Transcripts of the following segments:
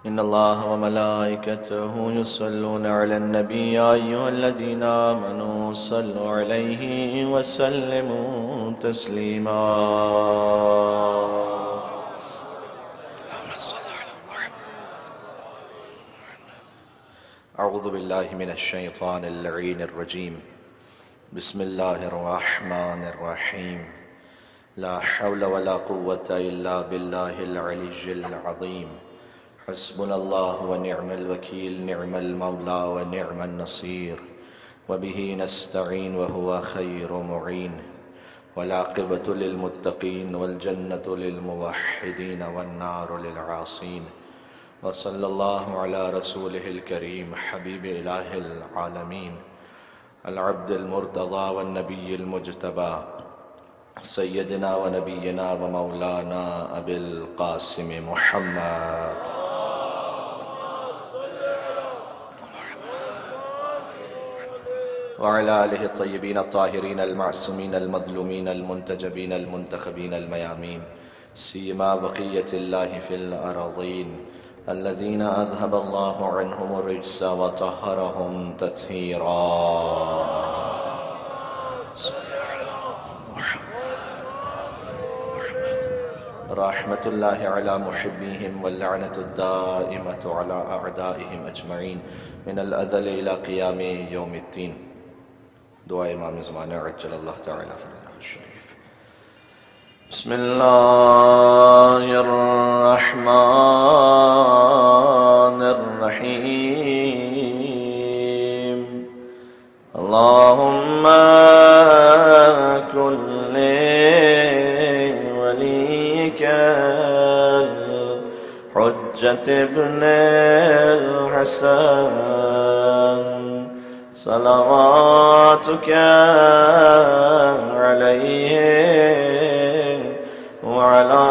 إن الله وملائكته يصلون على النبي يا أيها الذين آمنوا صلوا عليه وسلموا تسليما. أعوذ بالله من الشيطان اللعين الرجيم. بسم الله الرحمن الرحيم. لا حول ولا قوة إلا بالله العلي العظيم. حسبنا الله ونعم الوكيل، نعم المولى ونعم النصير، وبه نستعين وهو خير معين، والعاقبة للمتقين والجنة للموحدين والنار للعاصين. وصلى الله على رسوله الكريم حبيب إله العالمين العبد المرتضى والنبي المجتبى سيدنا ونبينا ومولانا أبي القاسم محمد وعلى آله الطيبين الطاهرين المعصومين المظلومين المنتجبين المنتخبين الميامين، سيما بقية الله في الأرضين الذين أذهب الله عنهم الرجس وطهرهم تطهيرا. رحمة الله على محبيهم واللعنة الدائمة على أعدائهم أجمعين من الأذل إلى قيام يوم الدين. دعاء امام زمانہ عجل اللہ تعالی فرجہ الشریف. بسم اللہ الرحمن الرحیم. اللهم كن لوليك الحجة ابن الحسن صلواتك عليه وعلى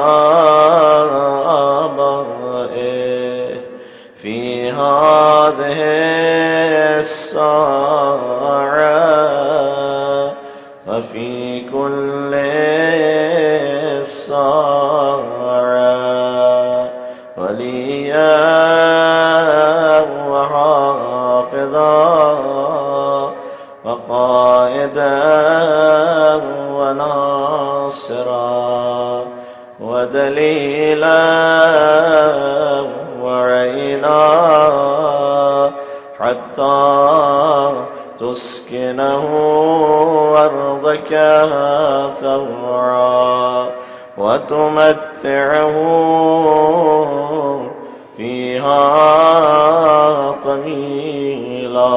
آبائه في هذه الساعة وفي كل ساعة وليا وحافظا وقائدا وناصرا ودليلا وعينا حتى تسكنه أرضك طوعا وتمتعه فيها طويلا.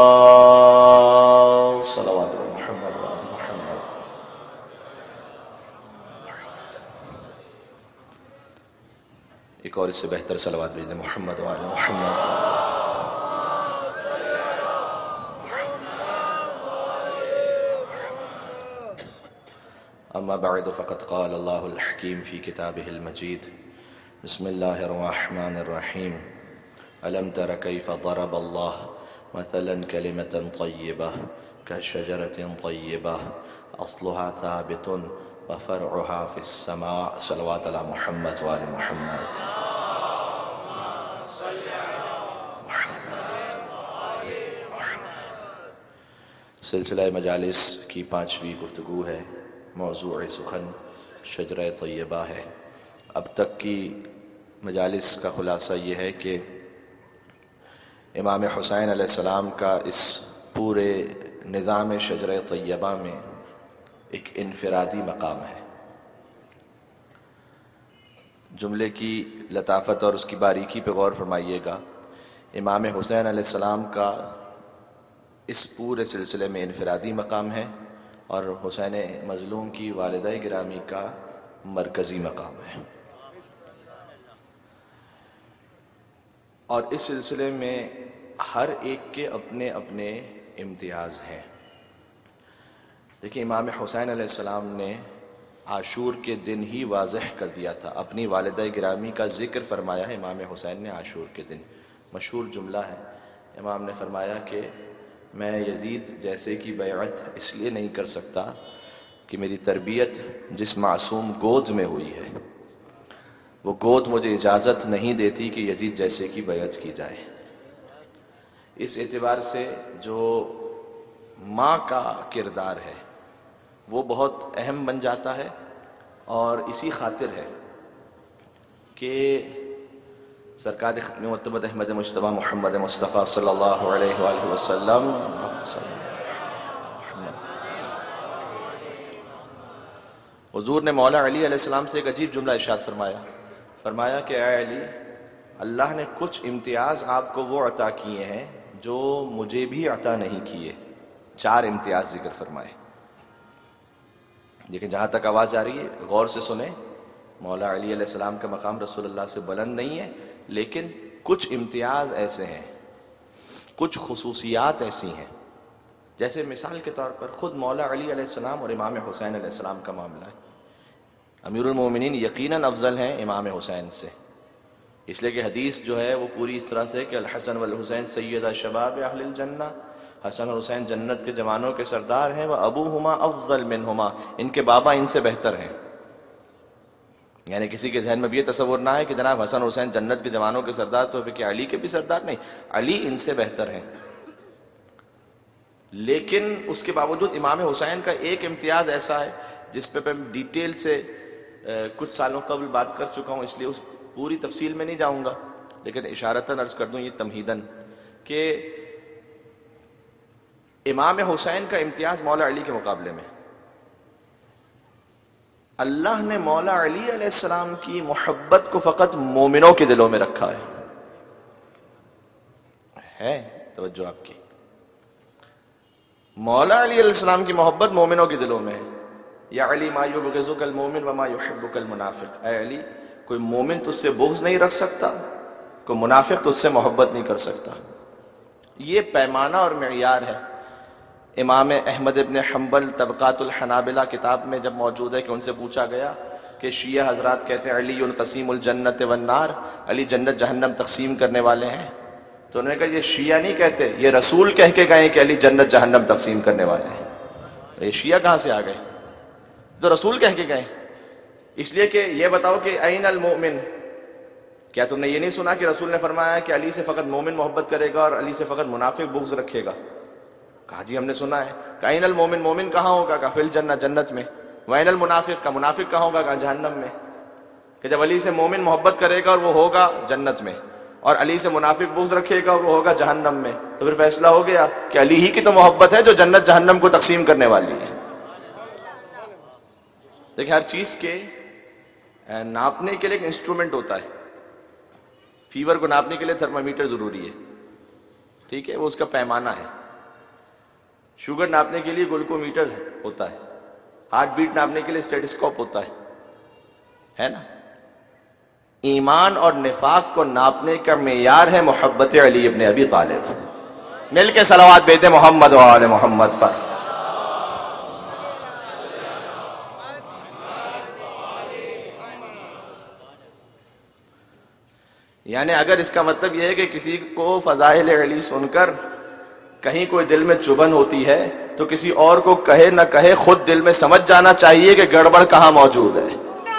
صلوات محمد وآل محمد. ایک اور اس سے بہتر صلوات بھیجیں محمد وآل محمد. أما بعد فقد قال الله الحكيم في كتابه المجيد. بسم الله الرحمن الرحيم. ألم تر كيف ضرب الله مثلا كلمة طيبة كشجرة طيبة أصلها ثابت وفرعها في السماء. صلوات على محمد وآل محمد. سلسلہ مجالس کی 5ویں گفتگو ہے. موضوع سخن شجرہ طیبہ ہے. اب تک کی مجالس کا خلاصہ یہ ہے کہ امام حسین علیہ السلام کا اس پورے نظام شجرہ طیبہ میں ایک انفرادی مقام ہے. جملے کی لطافت اور اس کی باریکی پہ غور فرمائیے گا. امام حسین علیہ السلام کا اس پورے سلسلے میں انفرادی مقام ہے اور حسین مظلوم کی والدہ گرامی کا مرکزی مقام ہے. اور اس سلسلے میں ہر ایک کے اپنے اپنے امتیاز ہیں. دیکھیں امام حسین علیہ السلام نے عاشور کے دن ہی واضح کر دیا تھا، اپنی والدہ گرامی کا ذکر فرمایا ہے امام حسین نے عاشور کے دن. مشہور جملہ ہے، امام نے فرمایا کہ میں یزید جیسے کی بیعت اس لیے نہیں کر سکتا کہ میری تربیت جس معصوم گود میں ہوئی ہے، وہ گود مجھے اجازت نہیں دیتی کہ یزید جیسے کی بیعت کی جائے۔ اس اعتبار سے جو ماں کا کردار ہے وہ بہت اہم بن جاتا ہے، اور اسی خاطر ہے کہ سرکار ختم مرتبت احمد مجتبیٰ محمد مصطفیٰ صلی اللہ علیہ وآلہ وسلم حضور نے مولا علی علیہ السلام سے ایک عجیب جملہ ارشاد فرمایا کہ اے علی، اللہ نے کچھ امتیاز آپ کو وہ عطا کیے ہیں جو مجھے بھی عطا نہیں کیے۔ 4 امتیاز ذکر فرمائے۔ لیکن جہاں تک آواز آ رہی ہے غور سے سنیں، مولا علی علیہ السلام کا مقام رسول اللہ سے بلند نہیں ہے، لیکن کچھ امتیاز ایسے ہیں، کچھ خصوصیات ایسی ہیں، جیسے مثال کے طور پر خود مولا علی علیہ السلام اور امام حسین علیہ السلام کا معاملہ ہے۔ امیر المومنین یقیناً افضل ہیں امام حسین سے، اس لیے کہ حدیث جو ہے وہ پوری اس طرح سے کہ الحسن والحسین سیدہ شباب اہل الجنہ، حسن اور حسین جنت کے جوانوں کے سردار ہیں، وہ ابوہما افضل منہما، ان کے بابا ان سے بہتر ہیں۔ یعنی کسی کے ذہن میں بھی یہ تصور نہ ہے کہ جناب حسن اور حسین جنت کے جوانوں کے سردار تو کیا علی کے بھی سردار؟ نہیں، علی ان سے بہتر ہیں۔ لیکن اس کے باوجود امام حسین کا ایک امتیاز ایسا ہے جس پہ میں ڈیٹیل سے کچھ سالوں قبل بات کر چکا ہوں، اس لیے اس پوری تفصیل میں نہیں جاؤں گا، لیکن اشارتاً عرض کر دوں یہ تمہیداً کہ امام حسین کا امتیاز مولا علی کے مقابلے میں، اللہ نے مولا علی علیہ السلام کی محبت کو فقط مومنوں کے دلوں میں رکھا ہے توجہ آپ کی، مولا علی علیہ السلام کی محبت مومنوں کے دلوں میں ہے۔ یا علی ما یبغضک المومن وما یحبک المنافق، اے علی کوئی مومن تجھ سے بغض نہیں رکھ سکتا، کوئی منافق تجھ سے محبت نہیں کر سکتا۔ یہ پیمانہ اور معیار ہے۔ امام احمد ابن حنبل طبقات الحنابلہ کتاب میں جب موجود ہے کہ ان سے پوچھا گیا کہ شیعہ حضرات کہتے ہیں علی قسیم الجنت والنار، علی جنت جہنم تقسیم کرنے والے ہیں، تو انہوں نے کہا یہ شیعہ نہیں کہتے، یہ رسول کہہ کے گئے کہ علی جنت جہنم تقسیم کرنے والے ہیں۔ یہ شیعہ کہاں سے آ گئے؟ تو رسول کہہ کے گئے۔ اس لیے کہ یہ بتاؤ کہ این المؤمن، کیا تم نے یہ نہیں سنا کہ رسول نے فرمایا کہ علی سے فقط مومن محبت کرے گا اور علی سے فقط منافق بغض رکھے گا؟ کہا جی ہم نے سنا ہے۔ کہ این المؤمن، مومن کہاں ہوگا؟ کہا فی الجنہ، جنت میں۔ وین المنافق، کا منافق کہاں ہوگا؟ کہا جہنم میں۔ کہ جب علی سے مومن محبت کرے گا اور وہ ہوگا جنت میں، اور علی سے منافق بغض رکھے گا اور وہ ہوگا جہنم میں، تو پھر فیصلہ ہو گیا کہ علی ہی کی تو محبت ہے جو جنت جہنم کو تقسیم کرنے والی ہے۔ دیکھیں ہر چیز کے ناپنے کے لیے ایک انسٹرومنٹ ہوتا ہے۔ فیور کو ناپنے کے لیے تھرمامیٹر ضروری ہے، ٹھیک ہے، وہ اس کا پیمانہ ہے۔ شوگر ناپنے کے لیے گلوکومیٹر ہوتا ہے، ہارٹ بیٹ ناپنے کے لیے اسٹیٹسکوپ ہوتا ہے نا۔ ایمان اور نفاق کو ناپنے کا معیار ہے محبت علی ابن ابی طالب۔ مل کے صلوات بھیجیں محمد و آل محمد پر۔ یعنی اگر اس کا مطلب یہ ہے کہ کسی کو فضائل علی سن کر کہیں کوئی دل میں چبھن ہوتی ہے تو کسی اور کو کہے نہ کہے خود دل میں سمجھ جانا چاہیے کہ گڑبڑ کہاں موجود ہے۔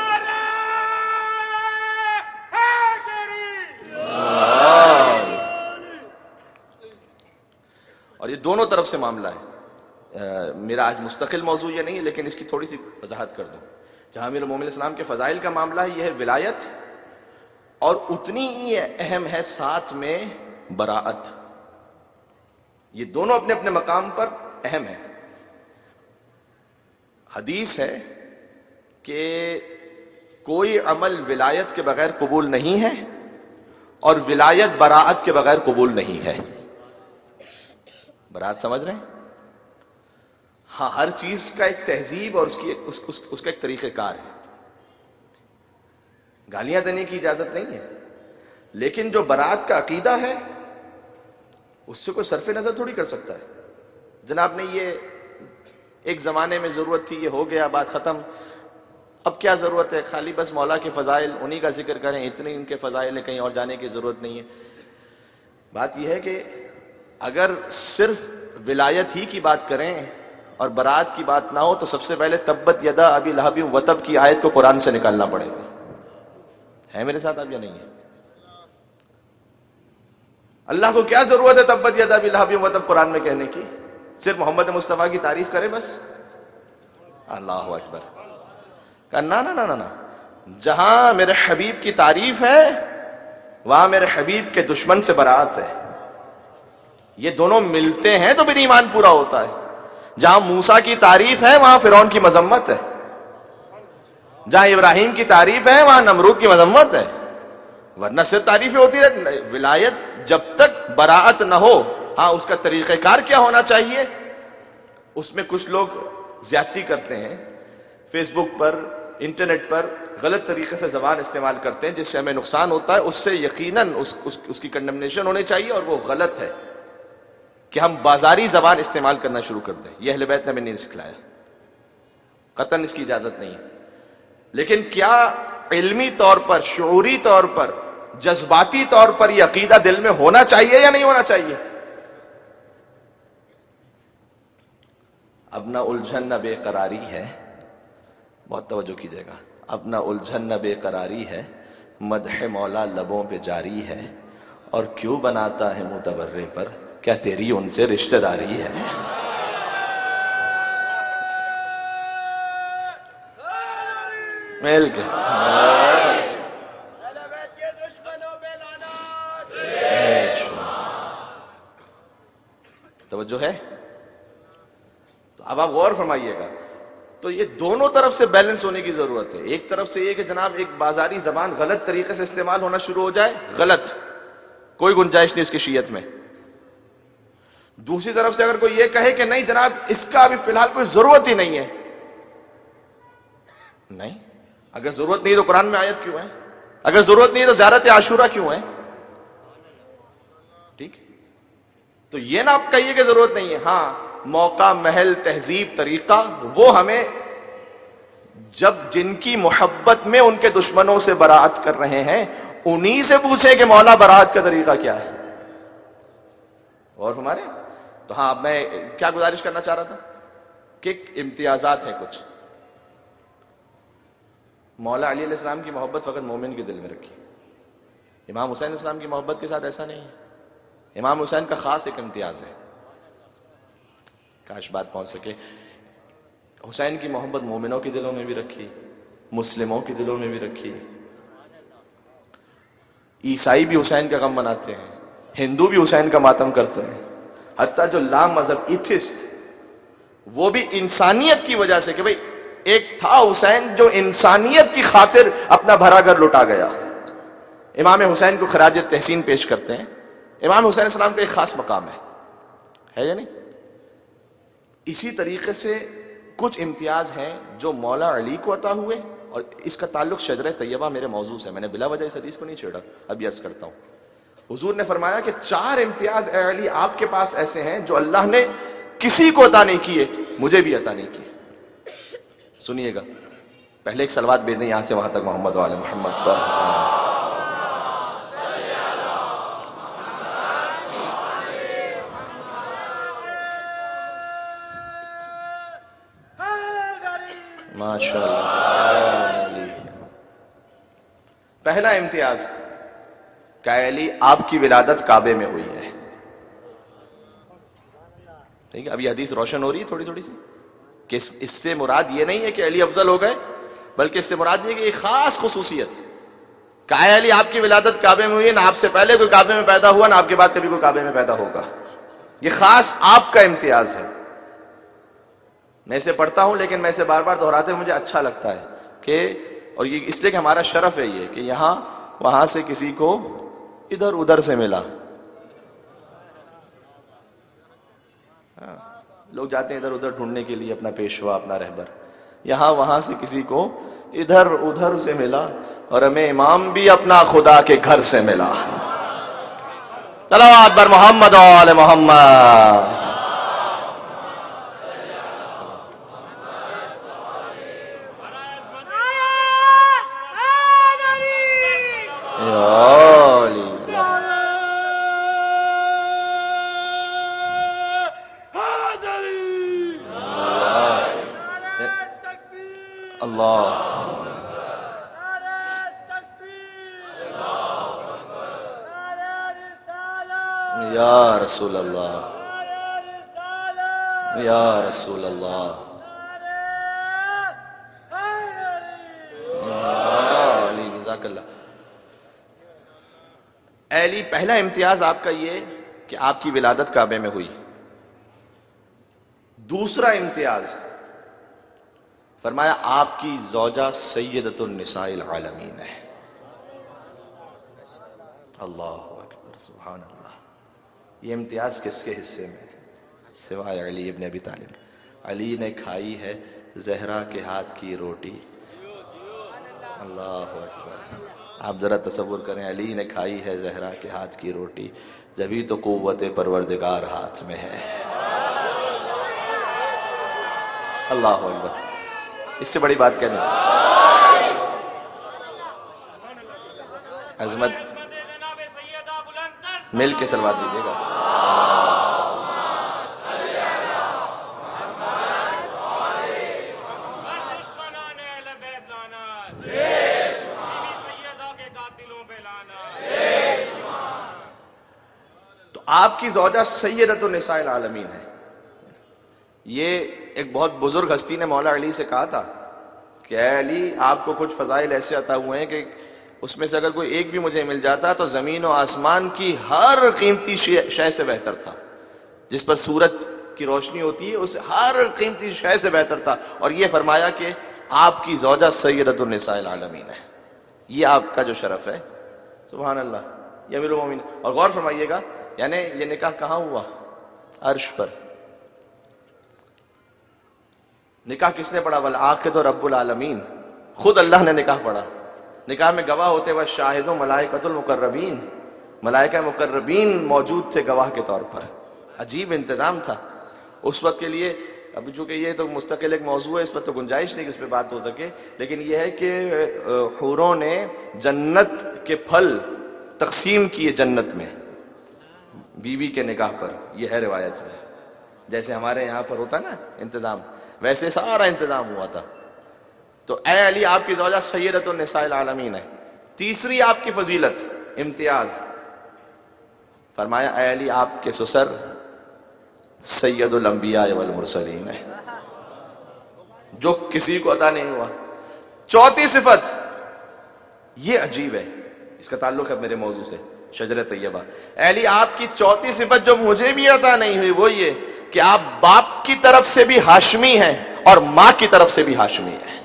اور یہ دونوں طرف سے معاملہ ہے۔ میرا آج مستقل موضوع یہ نہیں ہے، لیکن اس کی تھوڑی سی وضاحت کر دوں۔ جہاں امیر المومنین السلام کے فضائل کا معاملہ ہے، یہ ہے ولایت، اور اتنی ہی اہم ہے ساتھ میں براءت۔ یہ دونوں اپنے اپنے مقام پر اہم ہیں۔ حدیث ہے کہ کوئی عمل ولایت کے بغیر قبول نہیں ہے اور ولایت براءت کے بغیر قبول نہیں ہے۔ براءت سمجھ رہے ہیں؟ ہاں، ہر چیز کا ایک تہذیب اور اس کا ایک طریقہ کار ہے۔ گالیاں دینے کی اجازت نہیں ہے، لیکن جو براءت کا عقیدہ ہے اس سے کوئی صرف نظر تھوڑی کر سکتا ہے۔ جناب نے یہ ایک زمانے میں ضرورت تھی، یہ ہو گیا، بات ختم، اب کیا ضرورت ہے؟ خالی بس مولا کے فضائل انہی کا ذکر کریں، اتنے ان کے فضائل ہیں، کہیں اور جانے کی ضرورت نہیں ہے۔ بات یہ ہے کہ اگر صرف ولایت ہی کی بات کریں اور براءت کی بات نہ ہو تو سب سے پہلے تبت یدا ابی لہب وتب کی آیت کو قرآن سے نکالنا پڑے گا، ہے میرے ساتھ اب یا نہیں ہے؟ اللہ کو کیا ضرورت ہے تبت یدا ابی لہب وتب قرآن میں کہنے کی؟ صرف محمد مصطفیٰ کی تعریف کرے بس؟ اللہ اکبر. کہا نا نا نا نا، جہاں میرے حبیب کی تعریف ہے وہاں میرے حبیب کے دشمن سے برات ہے. یہ دونوں ملتے ہیں تو پھر ایمان پورا ہوتا ہے. جہاں موسیٰ کی تعریف ہے وہاں فرعون کی مذمت ہے، جہاں ابراہیم کی تعریف ہے وہاں نمرود کی مذمت ہے. ورنہ صرف تعریفیں ہوتی رہتی. ولایت جب تک براعت نہ ہو، ہاں اس کا طریقہ کار کیا ہونا چاہیے. اس میں کچھ لوگ زیادتی کرتے ہیں، فیس بک پر، انٹرنیٹ پر غلط طریقے سے زبان استعمال کرتے ہیں جس سے ہمیں نقصان ہوتا ہے. اس سے یقیناً اس کی کنڈمنیشن ہونی چاہیے، اور وہ غلط ہے کہ ہم بازاری زبان استعمال کرنا شروع کر دیں. یہ اہل بیت نے ہمیں نہیں سکھلایا، قطعاً اس کی اجازت نہیں ہے. لیکن کیا علمی طور پر، شعوری طور پر، جذباتی طور پر یہ عقیدہ دل میں ہونا چاہیے یا نہیں ہونا چاہیے؟ اب نہ الجھن نہ بے قراری ہے، بہت توجہ کیجیے گا. اب نہ الجھن نہ بے قراری ہے، مدح مولا لبوں پہ جاری ہے. اور کیوں بناتا ہے متبرے پر، کیا تیری ان سے رشتہ داری ہے؟ مل کے توجہ ہے؟ تو اب آپ غور فرمائیے گا. تو یہ دونوں طرف سے بیلنس ہونے کی ضرورت ہے. ایک طرف سے یہ کہ جناب ایک بازاری زبان غلط طریقے سے استعمال ہونا شروع ہو جائے، غلط، کوئی گنجائش نہیں اس کی شیعت میں. دوسری طرف سے اگر کوئی یہ کہے کہ نہیں جناب اس کا ابھی فی الحال کوئی ضرورت ہی نہیں ہے، نہیں، اگر ضرورت نہیں تو قرآن میں آیت کیوں ہے؟ اگر ضرورت نہیں تو زیارت عاشورہ کیوں ہے؟ ٹھیک. تو یہ نہ آپ کہیے کہ ضرورت نہیں ہے. ہاں، موقع، محل، تہذیب، طریقہ، وہ ہمیں جب جن کی محبت میں ان کے دشمنوں سے براعت کر رہے ہیں انہی سے پوچھیں کہ مولا براعت کا طریقہ کیا ہے. اور ہمارے تو ہاں، اب میں کیا گزارش کرنا چاہ رہا تھا کہ امتیازات ہیں کچھ. مولا علی علیہ السلام کی محبت فقط مومن کے دل میں رکھی. امام حسین علیہ السلام کی محبت کے ساتھ ایسا نہیں ہے. امام حسین کا خاص ایک امتیاز ہے، کاش بات پہنچ سکے. حسین کی محبت مومنوں کے دلوں میں بھی رکھی، مسلموں کے دلوں میں بھی رکھی. عیسائی بھی حسین کا غم مناتے ہیں، ہندو بھی حسین کا ماتم کرتے ہیں. حتیٰ جو لا مذہب ایتھسٹ، وہ بھی انسانیت کی وجہ سے، کہ بھئی ایک تھا حسین جو انسانیت کی خاطر اپنا بھرا گھر لٹا گیا، امام حسین کو خراج تحسین پیش کرتے ہیں. امام حسین علیہ السلام کا ایک خاص مقام ہے یا نہیں؟ اسی طریقے سے کچھ امتیاز ہیں جو مولا علی کو عطا ہوئے، اور اس کا تعلق شجرہ طیبہ میرے موضوع سے. میں نے بلا وجہ اس حدیث کو نہیں چھیڑا، اب عرض کرتا ہوں. حضور نے فرمایا کہ 4 امتیاز اے علی آپ کے پاس ایسے ہیں جو اللہ نے کسی کو عطا نہیں کیے، مجھے بھی عطا نہیں کیے. سنیے گا. پہلے ایک صلوات بھیج دیں یہاں سے وہاں تک، محمد وعلی محمد پر. ماشاء اللہ. پہلا امتیاز کہ علی آپ کی ولادت کعبے میں ہوئی ہے. ٹھیک ہے، اب یہ حدیث روشن ہو رہی ہے تھوڑی تھوڑی سی کہ اس سے مراد یہ نہیں ہے کہ علی افضل ہو گئے، بلکہ اس سے مراد یہ کہ ایک خاص خصوصیت کہ علی آپ کی ولادت کعبے میں ہوئی ہے. نہ آپ سے پہلے کوئی کعبے میں پیدا ہوا، نہ آپ کے بعد کبھی کوئی کعبے میں پیدا ہوگا. یہ خاص آپ کا امتیاز ہے. میں اسے پڑھتا ہوں لیکن میں اسے بار بار دہراتے ہوئے مجھے اچھا لگتا ہے کہ، اور یہ اس لیے کہ ہمارا شرف ہے یہ کہ یہاں وہاں سے کسی کو ادھر ادھر سے ملا. لوگ جاتے ہیں ادھر ادھر ڈھونڈنے کے لیے اپنا پیشوا، اپنا رہبر. یہاں وہاں سے کسی کو ادھر ادھر سے ملا، اور ہمیں امام بھی اپنا خدا کے گھر سے ملا. صلوات بر محمد و آل محمد. یا رسول اللہ، یا رسول اللہ، یا علی، جزاک اللہ۔ اے علی، پہلا امتیاز آپ کا یہ کہ آپ کی ولادت کعبے میں ہوئی۔ دوسرا امتیاز فرمایا آپ کی زوجہ سیدۃ النساء العالمین ہے۔ اللہ اکبر، سبحان اللہ۔ یہ امتیاز کس کے حصے میں ہے؟ سوائے علی ابن ابی طالب۔ علی نے کھائی ہے زہرا کے ہاتھ کی روٹی۔ اللہ اکبر، آپ ذرا تصور کریں، علی نے کھائی ہے زہرا کے ہاتھ کی روٹی، جبھی تو قوت پروردگار ہاتھ میں ہے۔ اللہ اکبر، اس سے بڑی بات کیا نہیں؟ عظمت مل کے سلوات دیجیے گا۔ تو آپ کی زوجہ سیدۃ النساء العالمین ہے۔ یہ ایک بہت بزرگ ہستی نے مولا علی سے کہا تھا کہ اے علی، آپ کو کچھ فضائل ایسے عطا ہوئے ہیں کہ اس میں سے اگر کوئی ایک بھی مجھے مل جاتا تو زمین و آسمان کی ہر قیمتی شے سے بہتر تھا۔ جس پر سورج کی روشنی ہوتی ہے اس ہر قیمتی شے سے بہتر تھا، اور یہ فرمایا کہ آپ کی زوجہ سیدۃ النساء العالمین ہے۔ یہ آپ کا جو شرف ہے، سبحان اللہ، یہ امیر المومنین۔ اور غور فرمائیے گا، یعنی یہ نکاح کہاں ہوا؟ عرش پر۔ نکاح کس نے پڑھا؟ والعاقد رب العالمین، خود اللہ نے نکاح پڑھا۔ نکاح میں گواہ ہوتے ہوئے شاہد و ملائکۃ المقربین، ملائکہ مقربین موجود تھے گواہ کے طور پر۔ عجیب انتظام تھا اس وقت کے لیے۔ اب چونکہ یہ تو مستقل ایک موضوع ہے، اس پر تو گنجائش نہیں کہ اس پہ بات ہو سکے، لیکن یہ ہے کہ حوروں نے جنت کے پھل تقسیم کیے جنت میں بیوی کے نکاح پر، یہ ہے روایت میں۔ جیسے ہمارے یہاں پر ہوتا نا انتظام، ویسے سارا انتظام ہوا تھا۔ تو اے علی، آپ کی زوجہ سیدۃ النساء العالمین ہے۔ تیسری آپ کی فضیلت، امتیاز، فرمایا اے علی، آپ کے سسر سید الانبیاء والمرسلین ہے، جو کسی کو عطا نہیں ہوا۔ چوتھی صفت، یہ عجیب ہے، اس کا تعلق ہے میرے موضوع سے، شجر طیبہ۔ اے علی، آپ کی چوتھی صفت جو مجھے بھی عطا نہیں ہوئی وہ یہ کہ آپ باپ کی طرف سے بھی ہاشمی ہیں اور ماں کی طرف سے بھی ہاشمی ہیں۔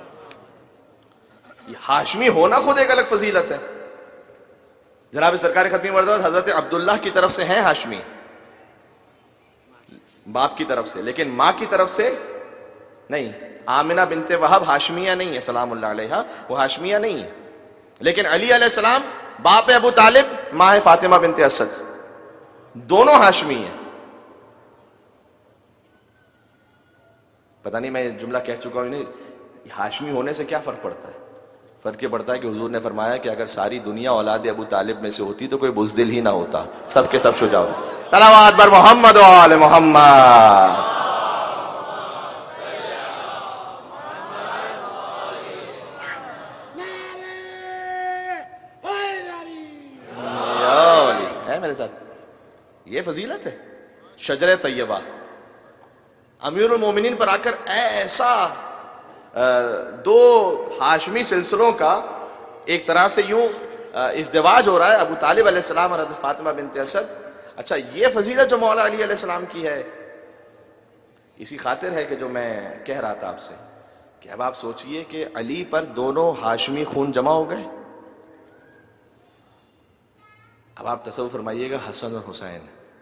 یہ ہاشمی ہونا خود ایک الگ فضیلت ہے۔ جناب سرکار ختمی مردود حضرت عبداللہ کی طرف سے ہیں ہاشمی، باپ کی طرف سے، لیکن ماں کی طرف سے نہیں۔ آمنہ بنت وہب ہاشمیہ نہیں ہے سلام اللہ علیہا، وہ ہاشمیہ نہیں ہے۔ لیکن علی علیہ السلام باپ ابو طالب، ماں ہے فاطمہ بنت اسد، دونوں ہاشمی ہیں۔ پتہ نہیں میں یہ جملہ کہہ چکا ہوں نہیں، ہاشمی ہونے سے کیا فرق پڑتا ہے؟ فرق یہ پڑتا ہے کہ حضور نے فرمایا کہ اگر ساری دنیا اولاد ابو طالب میں سے ہوتی تو کوئی بزدل ہی نہ ہوتا، سب کے سب شجاع ہوتے۔ صلوات بر محمد و آل محمد۔ ہے میرے ساتھ، یہ فضیلت ہے شجر طیبہ۔ امیر المومنین پر آ کر ایسا دو ہاشمی سلسلوں کا ایک طرح سے یوں ازدواج ہو رہا ہے، ابو طالب علیہ السلام اور حضرت فاطمہ بنت اسد۔ اچھا، یہ فضیلت جو مولا علی علیہ السلام کی ہے، اسی خاطر ہے کہ جو میں کہہ رہا تھا آپ سے کہ اب آپ سوچئے کہ علی پر دونوں ہاشمی خون جمع ہو گئے۔ اب آپ تصور فرمائیے گا، حسن اور حسین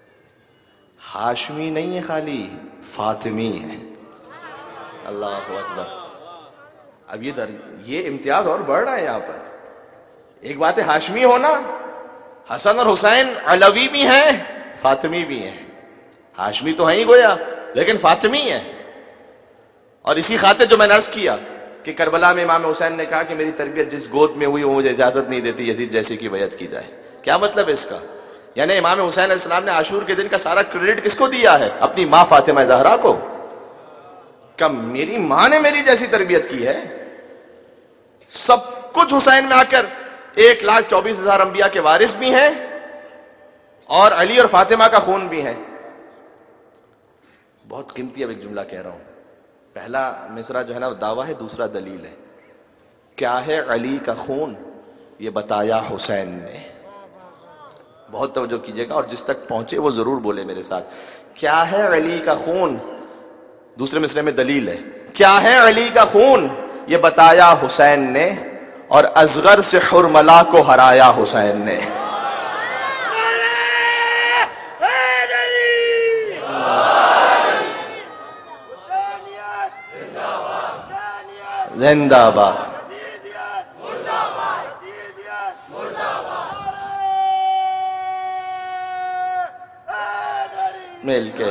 ہاشمی نہیں ہے، خالی فاطمی ہے۔ اللہ اکبر۔ اب یہ امتیاز اور بڑھ رہا ہے یہاں پر۔ ایک بات ہے ہاشمی ہونا، حسن اور حسین علوی بھی ہیں، فاطمی بھی ہیں۔ ہاشمی تو ہیں ہی گویا، لیکن فاطمی ہیں۔ اور اسی خاطر جو میں نے عرض کیا کہ کربلا میں امام حسین نے کہا کہ میری تربیت جس گود میں ہوئی وہ مجھے اجازت نہیں دیتی یزید جیسے کی بیعت کی جائے۔ کیا مطلب ہے اس کا؟ یعنی امام حسین علیہ السلام نے عاشور کے دن کا سارا کریڈٹ کس کو دیا ہے؟ اپنی ماں فاطمہ زہرا کو۔ کہ میری ماں نے میری جیسی تربیت کی ہے۔ سب کچھ حسین میں آ کر 1,24,000 انبیاء کے وارث بھی ہیں اور علی اور فاطمہ کا خون بھی ہے. بہت قیمتی اب ایک جملہ کہہ رہا ہوں. پہلا مصرع جو ہے نا وہ دعویٰ ہے، دوسرا دلیل ہے. کیا ہے علی کا خون؟ یہ بتایا حسین نے. بہت توجہ کیجئے گا اور جس تک پہنچے وہ ضرور بولے میرے ساتھ. کیا ہے علی کا خون؟ دوسرے مصرعے میں دلیل ہے. کیا ہے علی کا خون؟ یہ بتایا حسین نے، اور اصغر سے حرملا کو ہرایا حسین نے. زندہ باد. مل کے